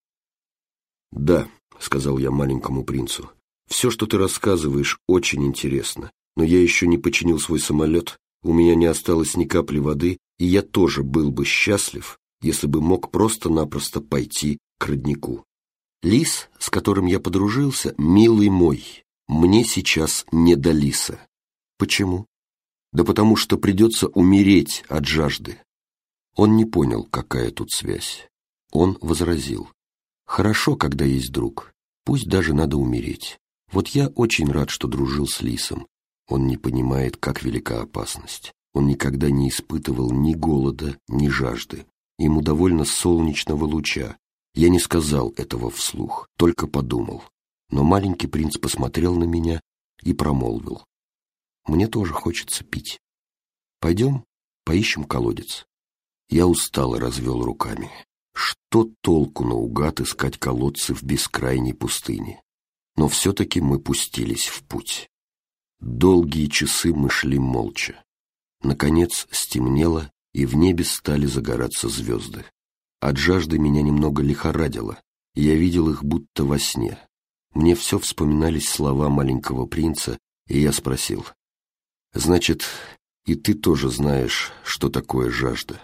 A: «Да», — сказал я маленькому принцу, — «все, что ты рассказываешь, очень интересно, но я еще не починил свой самолет, у меня не осталось ни капли воды, и я тоже был бы счастлив, если бы мог просто-напросто пойти к роднику. Лис, с которым я подружился, милый мой, мне сейчас не до лиса». «Почему?» «Да потому что придется умереть от жажды». Он не понял, какая тут связь. Он возразил: «Хорошо, когда есть друг, пусть даже надо умереть. Вот я очень рад, что дружил с лисом. Он не понимает, как велика опасность. Он никогда не испытывал ни голода, ни жажды. Ему довольно солнечного луча. Я не сказал этого вслух, только подумал. Но маленький принц посмотрел на меня и промолвил: «Мне тоже хочется пить. Пойдем, поищем колодец». Я устало развел руками. Что толку наугад искать колодцы в бескрайней пустыне? Но все-таки мы пустились в путь. Долгие часы мы шли молча. Наконец стемнело, и в небе стали загораться звезды. От жажды меня немного лихорадило, и я видел их будто во сне. Мне все вспоминались слова маленького принца, и я спросил: «Значит, и ты тоже знаешь, что такое жажда?»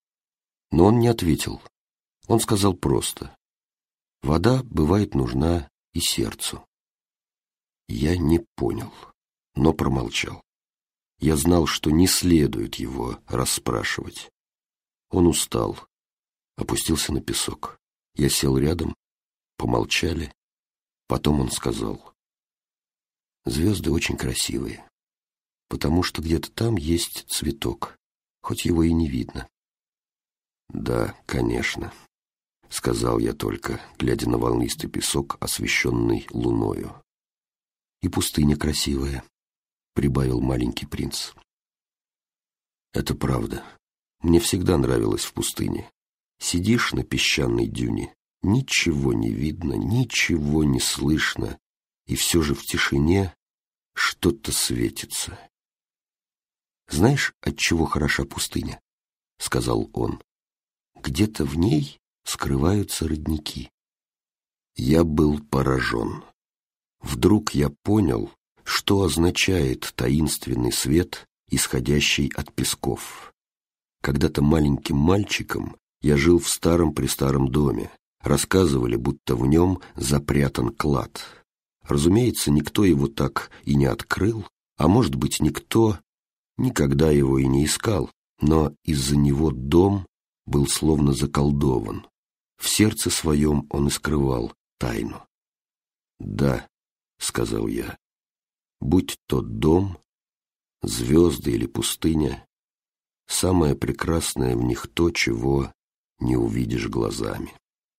A: Но он не ответил. Он сказал просто: «Вода бывает нужна и сердцу». Я не понял, но промолчал. Я знал, что не следует его расспрашивать. Он устал, опустился на песок. Я сел рядом, помолчали. Потом он сказал: «Звезды очень красивые, потому что где-то там есть цветок, хоть его и не видно». «Да, конечно», — сказал я только, глядя на волнистый песок, освещенный луною. «И пустыня красивая», — прибавил маленький принц. «Это правда. Мне всегда нравилось в пустыне. Сидишь на песчаной дюне, ничего не видно, ничего не слышно, и все же в тишине что-то светится». «Знаешь, от чего хороша пустыня?» — сказал он. «Где-то в ней скрываются родники». Я был поражен. Вдруг я понял, что означает таинственный свет, исходящий от песков. Когда-то маленьким мальчиком я жил в старом-престаром доме. Рассказывали, будто в нем запрятан клад. Разумеется, никто его так и не открыл, а может быть, никто никогда его и не искал, но из-за него дом был словно заколдован. В сердце своем он и скрывал тайну. «Да», — сказал я, — «будь то дом, звезды или пустыня, самое прекрасное в них то, чего не увидишь глазами».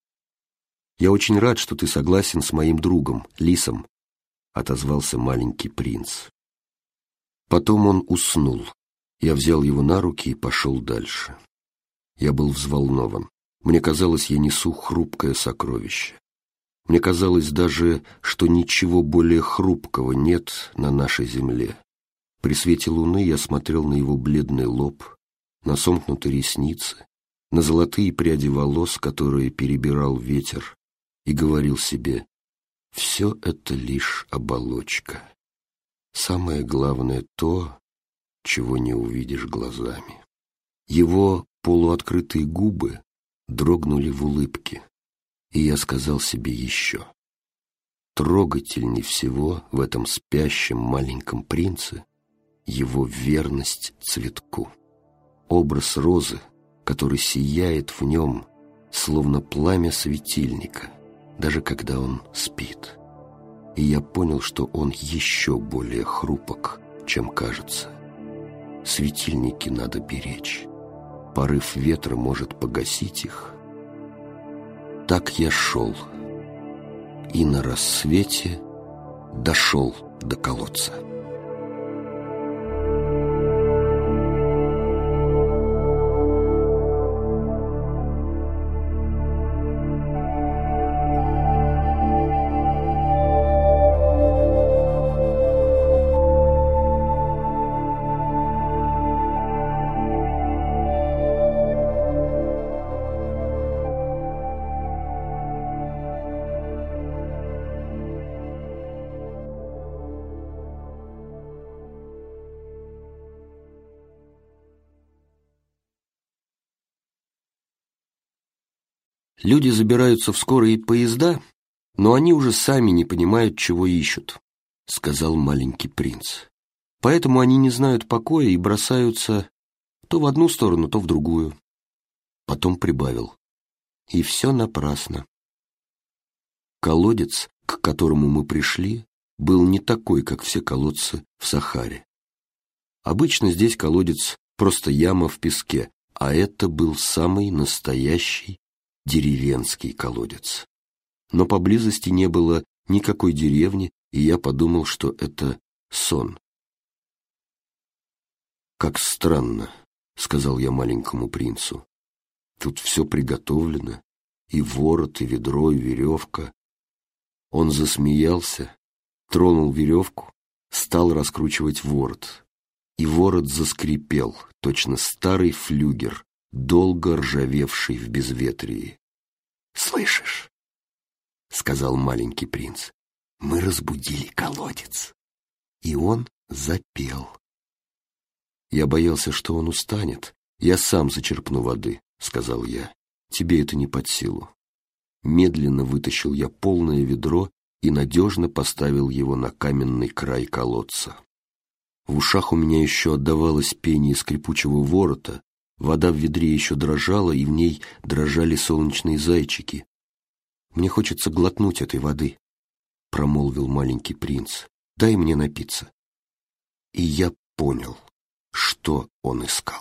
A: «Я очень рад, что ты согласен с моим другом, лисом», — отозвался маленький принц. Потом он уснул. Я взял его на руки и пошел дальше. Я был взволнован. Мне казалось, я несу хрупкое сокровище. Мне казалось даже, что ничего более хрупкого нет на нашей земле. При свете луны я смотрел на его бледный лоб, на сомкнутые ресницы, на золотые пряди волос, которые перебирал ветер, и говорил себе: «Все это лишь оболочка. Самое главное то, чего не увидишь глазами». Его полуоткрытые губы дрогнули в улыбке, и я сказал себе еще: трогательней всего в этом спящем маленьком принце его верность цветку. Образ розы, который сияет в нем, словно пламя светильника, даже когда он спит. И я понял, что он еще более хрупок, чем кажется. Светильники надо беречь. Порыв ветра может погасить их. Так я шел, и на рассвете дошел до колодца. Люди забираются в скорые поезда, но они уже сами не понимают, чего ищут, сказал маленький принц. Поэтому они не знают покоя и бросаются то в одну сторону, то в другую. Потом прибавил: и все напрасно. Колодец, к которому мы пришли, был не такой, как все колодцы в Сахаре. Обычно здесь колодец просто яма в песке, а это был самый настоящий деревенский колодец. Но поблизости не было никакой деревни, и я подумал, что это сон. «Как странно», — сказал я маленькому принцу. «Тут все приготовлено, и ворот, и ведро, и веревка». Он засмеялся, тронул веревку, стал раскручивать ворот. И ворот заскрипел, точно старый флюгер, долго ржавевший в безветрии. «Слышишь?» — сказал маленький принц. «Мы разбудили колодец». И он запел. «Я боялся, что он устанет. Я сам зачерпну воды», — сказал я. «Тебе это не под силу». Медленно вытащил я полное ведро и надежно поставил его на каменный край колодца. В ушах у меня еще отдавалось пение скрипучего ворота, вода в ведре еще дрожала, и в ней дрожали солнечные зайчики. «Мне хочется глотнуть этой воды», — промолвил маленький принц. «Дай мне напиться». И я понял, что он искал.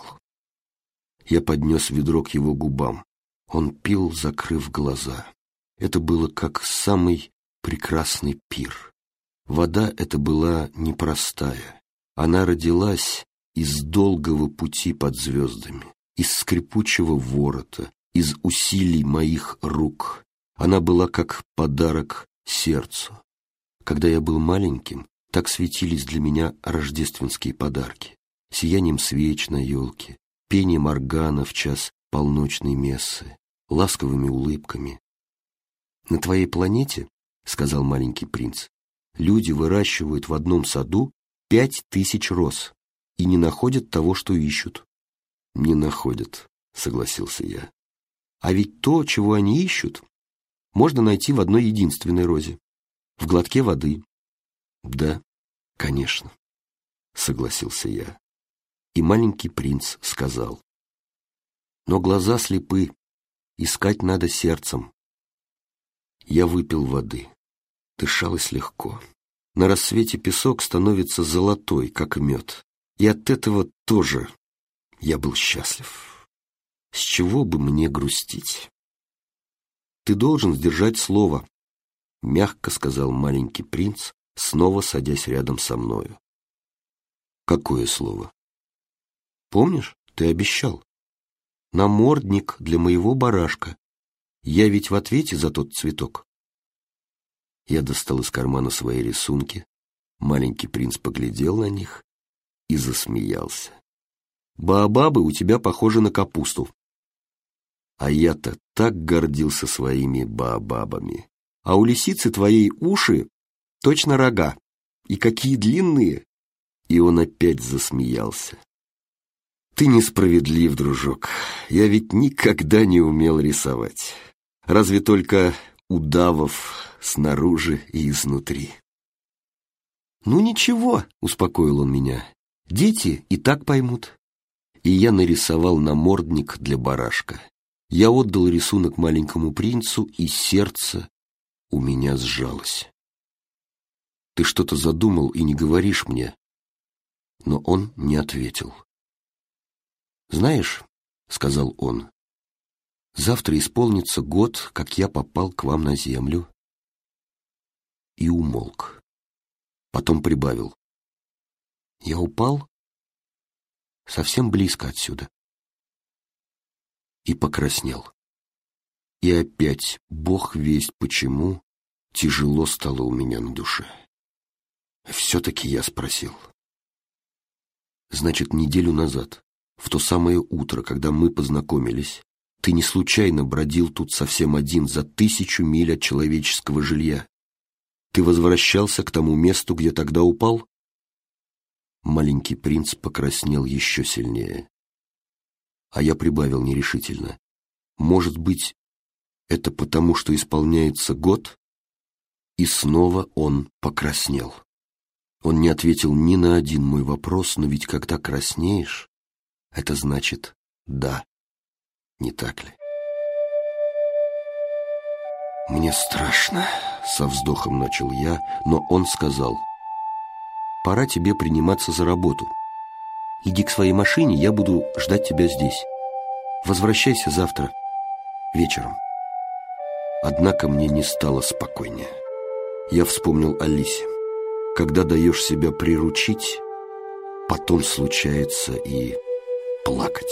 A: Я поднес ведро к его губам. Он пил, закрыв глаза. Это было как самый прекрасный пир. Вода эта была непростая. Она родилась из долгого пути под звездами, из скрипучего ворота, из усилий моих рук. Она была как подарок сердцу. Когда я был маленьким, так светились для меня рождественские подарки. Сиянием свеч на елке, пением органа в час полночной мессы, ласковыми улыбками. «На твоей планете, — сказал маленький принц, — люди выращивают в одном саду 5000 роз и не находят того, что ищут». «Не находят», — согласился я. «А ведь то, чего они ищут, можно найти в одной единственной розе, в глотке воды». «Да, конечно», — согласился я. И маленький принц сказал: «Но глаза слепы, искать надо сердцем». Я выпил воды, дышалось легко. На рассвете песок становится золотой, как мед, и от этого тоже я был счастлив. С чего бы мне грустить? «Ты должен сдержать слово», — мягко сказал маленький принц, снова садясь рядом со мною. «Какое слово?» «Помнишь, ты обещал? Намордник для моего барашка. Я ведь в ответе за тот цветок». Я достал из кармана свои рисунки. Маленький принц поглядел на них и засмеялся. «Баобабы у тебя похожи на капусту». А я-то так гордился своими баобабами. А у лисицы твоей уши точно рога. И какие длинные!» И он опять засмеялся. «Ты несправедлив, дружок. Я ведь никогда не умел рисовать. Разве только удавов снаружи и изнутри». «Ну ничего», — успокоил он меня, — «дети и так поймут». И я нарисовал намордник для барашка. Я отдал рисунок маленькому принцу, и сердце у меня сжалось. «Ты что-то задумал и не говоришь мне?» Но он не ответил. «Знаешь, — сказал он, — завтра исполнится год, как я попал к вам на землю». И умолк. Потом прибавил: «Я упал совсем близко отсюда». И покраснел. И опять, бог весть почему, тяжело стало у меня на душе. Все-таки я спросил: «Значит, неделю назад, в то самое утро, когда мы познакомились, ты не случайно бродил тут совсем один за 1000 миль от человеческого жилья? Ты возвращался к тому месту, где тогда упал?» Маленький принц покраснел еще сильнее. А я прибавил нерешительно: «Может быть, это потому, что исполняется год?» И снова он покраснел. Он не ответил ни на один мой вопрос, но ведь когда краснеешь, это значит «да», не так ли? «Мне страшно», — со вздохом начал я, но он сказал: «Пора тебе приниматься за работу. Иди к своей машине, я буду ждать тебя здесь. Возвращайся завтра вечером». Однако мне не стало спокойнее. Я вспомнил о Лисе. Когда даешь себя приручить, потом случается и плакать.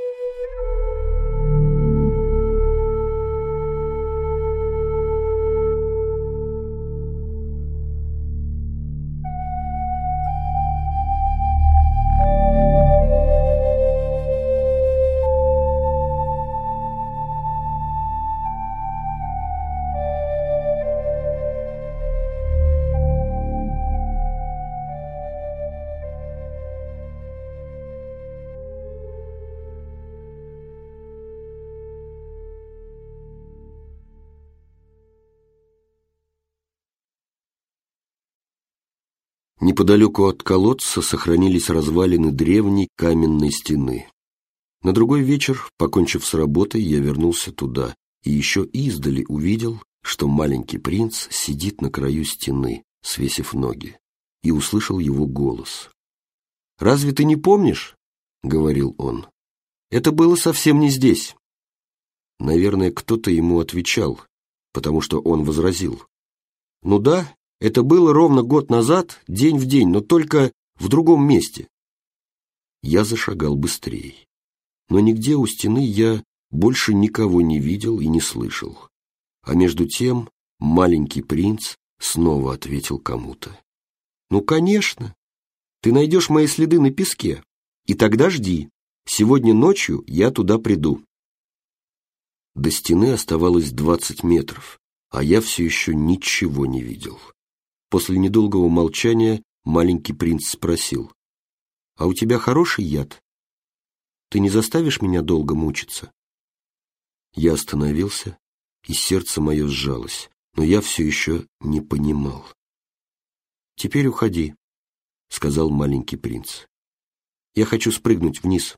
A: Неподалеку от колодца сохранились развалины древней каменной стены. На другой вечер, покончив с работой, я вернулся туда и еще издали увидел, что маленький принц сидит на краю стены, свесив ноги, и услышал его голос. «Разве ты не помнишь?» — говорил он. «Это было совсем не здесь». Наверное, кто-то ему отвечал, потому что он возразил: «Ну да, это было ровно год назад, день в день, но только в другом месте». Я зашагал быстрее, но нигде у стены я больше никого не видел и не слышал. А между тем маленький принц снова ответил кому-то: «Ну, конечно, ты найдешь мои следы на песке, и тогда жди, сегодня ночью я туда приду». До стены оставалось 20 метров, а я все еще ничего не видел. После недолгого молчания маленький принц спросил: «А у тебя хороший яд? Ты не заставишь меня долго мучиться?» Я остановился, и сердце мое сжалось, но я все еще не понимал. «Теперь уходи», — сказал маленький принц. «Я хочу спрыгнуть вниз».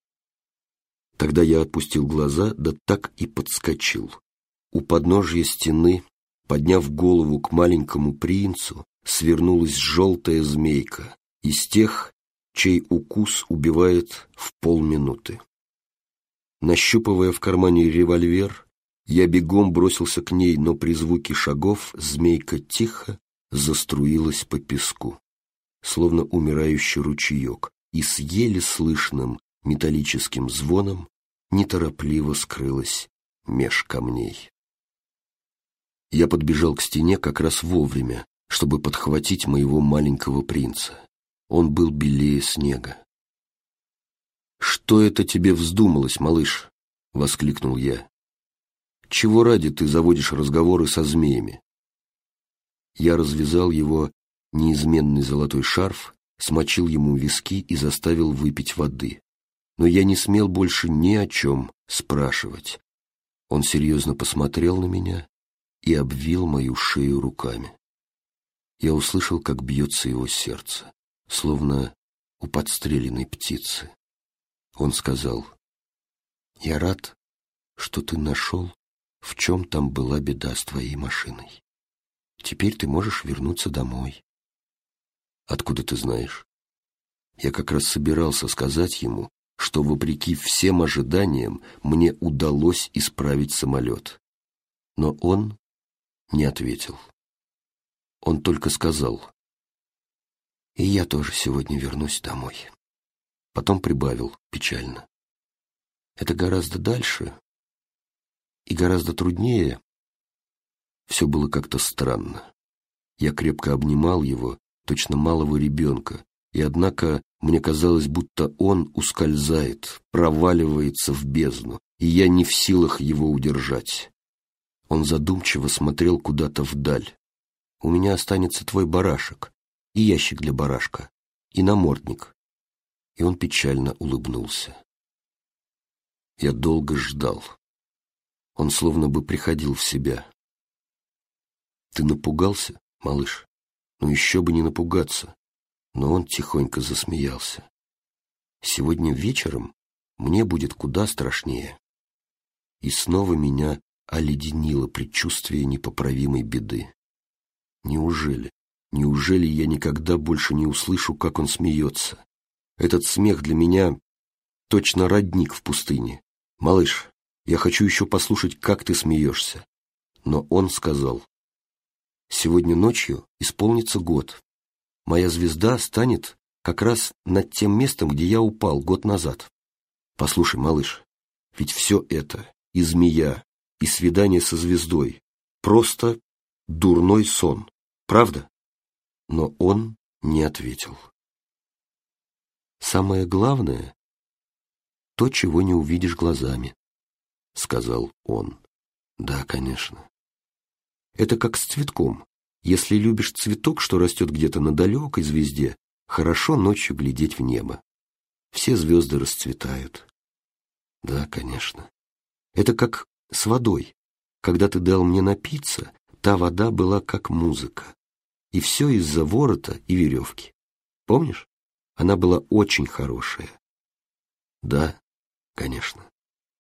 A: Тогда я отпустил глаза, да так и подскочил. У подножья стены, подняв голову к маленькому принцу, свернулась желтая змейка, из тех, чей укус убивает в полминуты. Нащупывая в кармане револьвер, я бегом бросился к ней, но при звуке шагов змейка тихо заструилась по песку, словно умирающий ручеек, и с еле слышным металлическим звоном неторопливо скрылась меж камней. Я подбежал к стене как раз вовремя, чтобы подхватить моего маленького принца. Он был белее снега. «Что это тебе вздумалось, малыш?» — воскликнул я. «Чего ради ты заводишь разговоры со змеями?» Я развязал его неизменный золотой шарф, смочил ему виски и заставил выпить воды. Но я не смел больше ни о чем спрашивать. Он серьезно посмотрел на меня и обвил мою шею руками. Я услышал, как бьется его сердце, словно у подстреленной птицы. Он сказал: «Я рад, что ты нашел, в чем там была беда с твоей машиной. Теперь ты можешь вернуться домой». «Откуда ты знаешь?» Я как раз собирался сказать ему, что, вопреки всем ожиданиям, мне удалось исправить самолет. Но он не ответил. Он только сказал: «И я тоже сегодня вернусь домой». Потом прибавил печально: «Это гораздо дальше и гораздо труднее». Все было как-то странно. Я крепко обнимал его, точно малого ребенка, и однако мне казалось, будто он ускользает, проваливается в бездну, и я не в силах его удержать. Он задумчиво смотрел куда-то вдаль. «У меня останется твой барашек, и ящик для барашка, и намордник». И он печально улыбнулся. Я долго ждал. Он словно бы приходил в себя. «Ты напугался, малыш?» «Ну еще бы не напугаться». Но он тихонько засмеялся. «Сегодня вечером мне будет куда страшнее». И снова меня оледенило предчувствие непоправимой беды. Неужели я никогда больше не услышу, как он смеется? Этот смех для меня точно родник в пустыне. «Малыш, я хочу еще послушать, как ты смеешься». Но он сказал: «Сегодня ночью исполнится год. Моя звезда станет как раз над тем местом, где я упал год назад. Послушай, малыш, ведь все это, и змея, и свидание со звездой, просто дурной сон, правда?» Но он не ответил. «Самое главное — то, чего не увидишь глазами», — сказал он. «Да, конечно. Это как с цветком. Если любишь цветок, что растет где-то на далекой звезде, хорошо ночью глядеть в небо. Все звезды расцветают». Да, конечно. Это как с водой. Когда ты дал мне напиться, та вода была как музыка. И все из-за ворота и веревки. Помнишь? Она была очень хорошая. Да, конечно.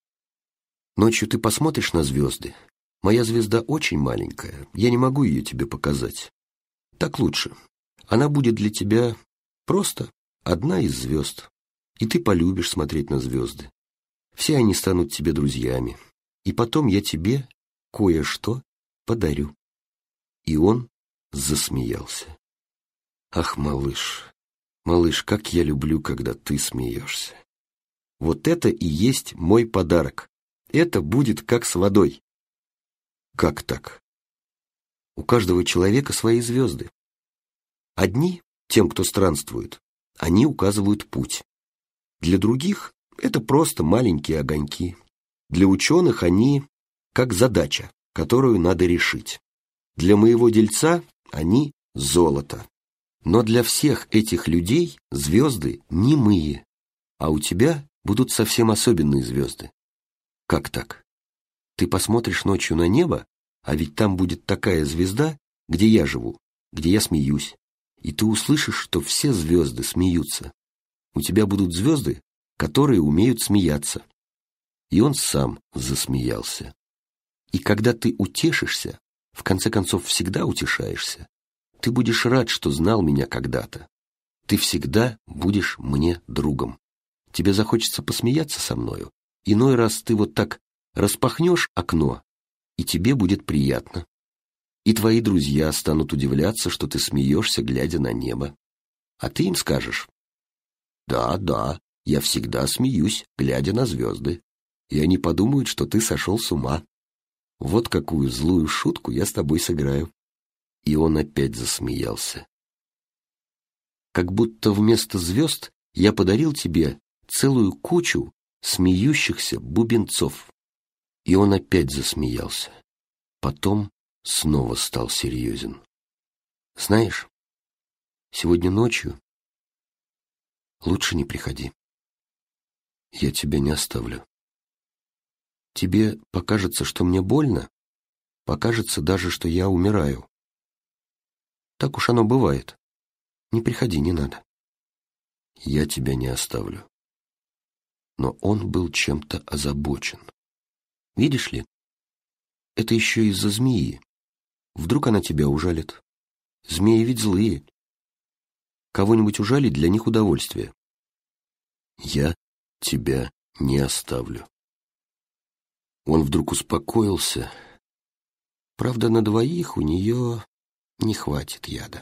A: Ночью ты посмотришь на звезды. Моя звезда очень маленькая, я не могу ее тебе показать. Так лучше. Она будет для тебя просто одна из звезд. И ты полюбишь смотреть на звезды. Все они станут тебе друзьями. И потом я тебе кое-что подарю». И он засмеялся. «Ах, малыш, малыш, как я люблю, когда ты смеешься. Вот это и есть мой подарок. Это будет как с водой». «Как так?» «У каждого человека свои звезды. Одни, тем, кто странствует, они указывают путь. Для других это просто маленькие огоньки. Для ученых они как задача, которую надо решить. Для моего дельца они золото. Но для всех этих людей звезды немые, а у тебя будут совсем особенные звезды». «Как так? Ты посмотришь ночью на небо, а ведь там будет такая звезда, где я живу, где я смеюсь, и ты услышишь, что все звезды смеются. У тебя будут звезды, которые умеют смеяться». И он сам засмеялся. «И когда ты утешишься, в конце концов всегда утешаешься, ты будешь рад, что знал меня когда-то. Ты всегда будешь мне другом. Тебе захочется посмеяться со мною. Иной раз ты вот так распахнешь окно, и тебе будет приятно. И твои друзья станут удивляться, что ты смеешься, глядя на небо. А ты им скажешь: да, я всегда смеюсь, глядя на звезды. И они подумают, что ты сошел с ума. Вот какую злую шутку я с тобой сыграю». И он опять засмеялся. «Как будто вместо звезд я подарил тебе целую кучу смеющихся бубенцов. И он опять засмеялся. Потом снова стал серьезен. Знаешь, сегодня ночью лучше не приходи. Я тебя не оставлю. Тебе покажется, что мне больно, покажется даже, что я умираю. Так уж оно бывает. Не приходи, не надо. Я тебя не оставлю. Но он был чем-то озабочен. Видишь ли, это еще из-за змеи. Вдруг она тебя ужалит. Змеи ведь злые. Кого-нибудь ужалить для них удовольствие. Я тебя не оставлю. Он вдруг успокоился. Правда, на двоих у нее не хватит яда.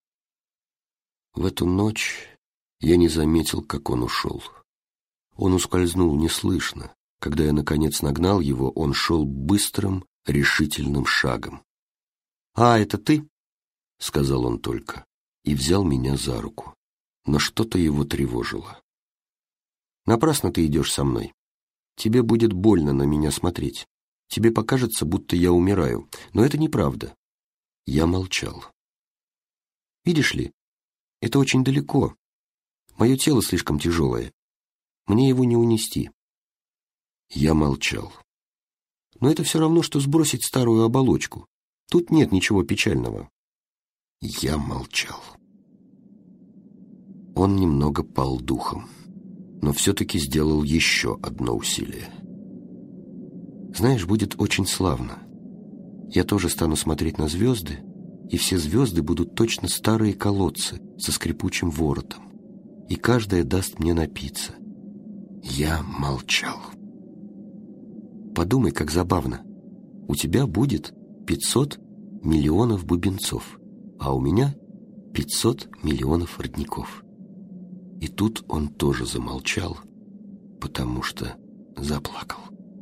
A: В эту ночь я не заметил, как он ушел. Он ускользнул неслышно. Когда я, наконец, нагнал его, он шел быстрым, решительным шагом. «А, это ты?» — сказал он только, и взял меня за руку. Но что-то его тревожило. «Напрасно ты идешь со мной. Тебе будет больно на меня смотреть. Тебе покажется, будто я умираю. Но это неправда». Я молчал. «Видишь ли, это очень далеко. Мое тело слишком тяжелое. Мне его не унести». Я молчал. «Но это все равно, что сбросить старую оболочку. Тут нет ничего печального». Я молчал. Он немного пал духом, но все-таки сделал еще одно усилие. «Знаешь, будет очень славно. Я тоже стану смотреть на звезды, и все звезды будут точно старые колодцы со скрипучим воротом, и каждая даст мне напиться». Я молчал. «Подумай, как забавно. У тебя будет 500 миллионов бубенцов, а у меня 500 миллионов родников». И тут он тоже замолчал, потому что заплакал.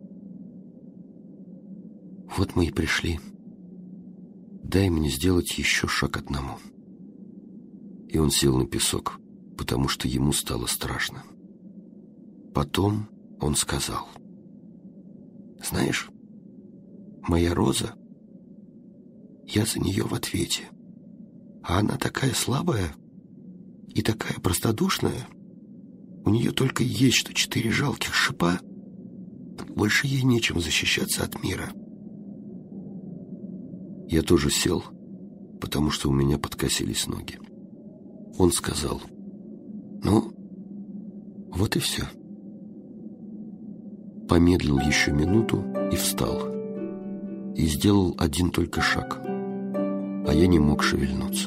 A: «Вот мы и пришли. Дай мне сделать еще шаг одному». И он сел на песок, потому что ему стало страшно. Потом он сказал: «Знаешь, моя Роза, я за нее в ответе, а она такая слабая и такая простодушная. У нее только есть что 4 жалких шипа, больше ей нечем защищаться от мира». Я тоже сел, потому что у меня подкосились ноги. Он сказал: «Ну, вот и все». Помедлил еще минуту и встал. И сделал один только шаг, а я не мог шевельнуться.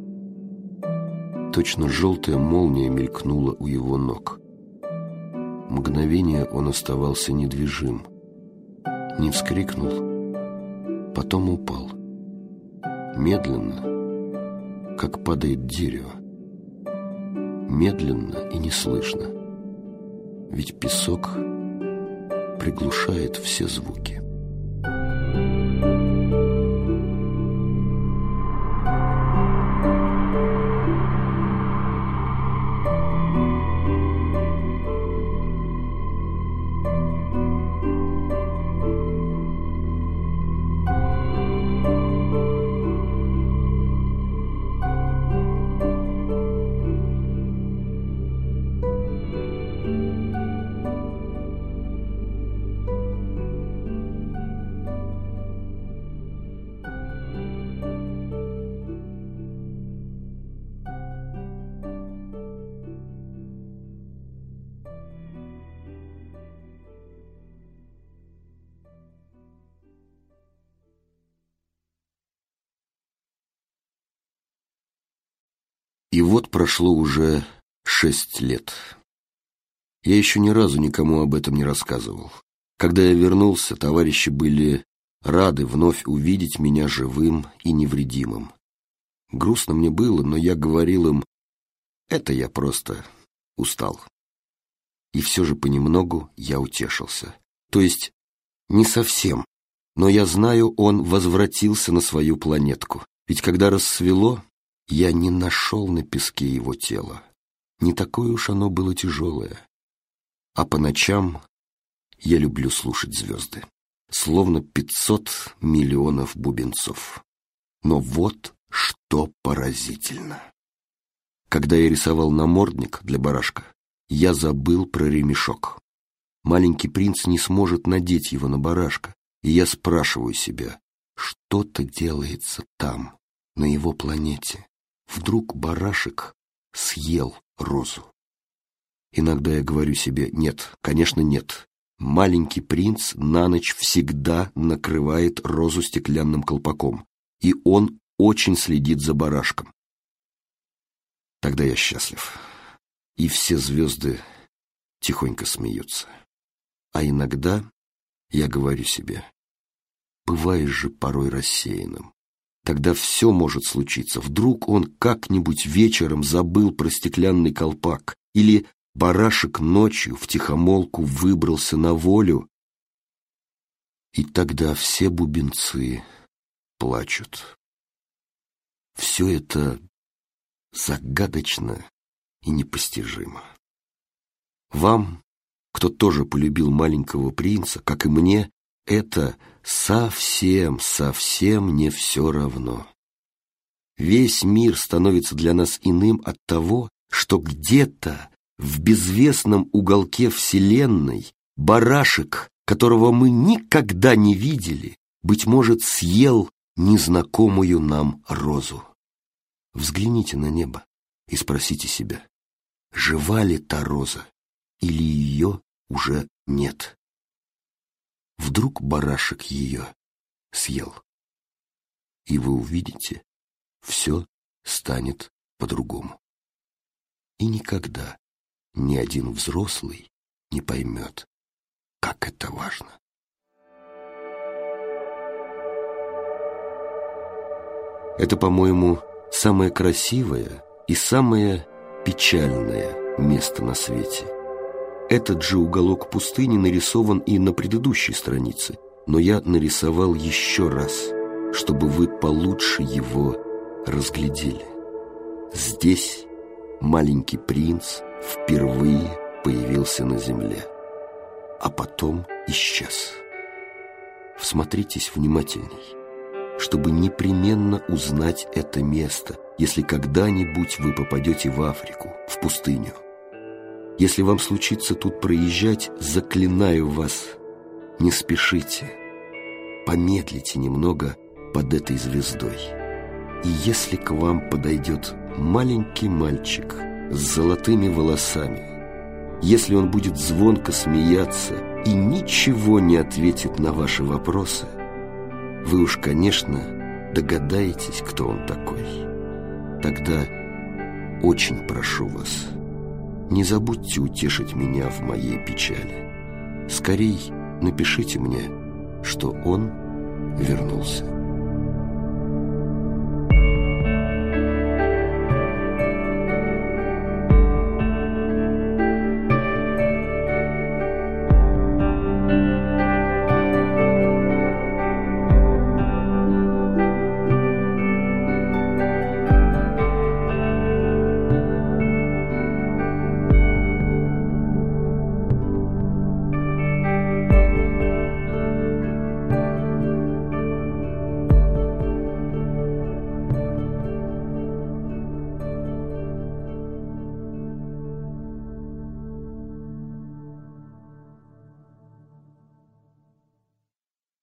A: Точно желтая молния мелькнула у его ног. Мгновение он оставался недвижим, не вскрикнул, потом упал. Медленно, как падает дерево. Медленно и неслышно. Ведь песок приглушает все звуки. И вот прошло уже 6 лет. Я еще ни разу никому об этом не рассказывал. Когда я вернулся, товарищи были рады вновь увидеть меня живым и невредимым. Грустно мне было, но я говорил им: это я просто устал. И все же понемногу я утешился. То есть не совсем, но я знаю, он возвратился на свою планетку. Ведь когда рассвело, я не нашел на песке его тела. Не такое уж оно было тяжелое. А по ночам я люблю слушать звезды, словно 500 миллионов бубенцов. Но вот что поразительно. Когда я рисовал намордник для барашка, я забыл про ремешок. Маленький принц не сможет надеть его на барашка, и я спрашиваю себя, что-то делается там, на его планете. Вдруг барашек съел розу. Иногда я говорю себе: нет, конечно, нет. Маленький принц на ночь всегда накрывает розу стеклянным колпаком, и он очень следит за барашком. Тогда я счастлив, и все звезды тихонько смеются. А иногда я говорю себе: бываешь же порой рассеянным. Тогда все может случиться. Вдруг он как-нибудь вечером забыл про стеклянный колпак, или барашек ночью втихомолку выбрался на волю, и тогда все бубенцы плачут. Все это загадочно и непостижимо. Вам, кто тоже полюбил маленького принца, как и мне, это совсем не все равно. Весь мир становится для нас иным от того, что где-то в безвестном уголке Вселенной барашек, которого мы никогда не видели, быть может, съел незнакомую нам розу. Взгляните на небо и спросите себя, жива ли та роза, или ее уже нет. Вдруг барашек ее съел, и вы увидите, все станет по-другому. И никогда ни один взрослый не поймет, как это важно. Это, по-моему, самое красивое и самое печальное место на свете. Этот же уголок пустыни нарисован и на предыдущей странице, но я нарисовал еще раз, чтобы вы получше его разглядели. Здесь маленький принц впервые появился на земле, а потом исчез. Всмотритесь внимательней, чтобы непременно узнать это место, если когда-нибудь вы попадете в Африку, в пустыню. Если вам случится тут проезжать, заклинаю вас, не спешите, помедлите немного под этой звездой. И если к вам подойдет маленький мальчик с золотыми волосами, если он будет звонко смеяться и ничего не ответит на ваши вопросы, вы уж, конечно, догадаетесь, кто он такой. Тогда очень прошу вас, не забудьте утешить меня в моей печали. Скорей напишите мне, что он вернулся.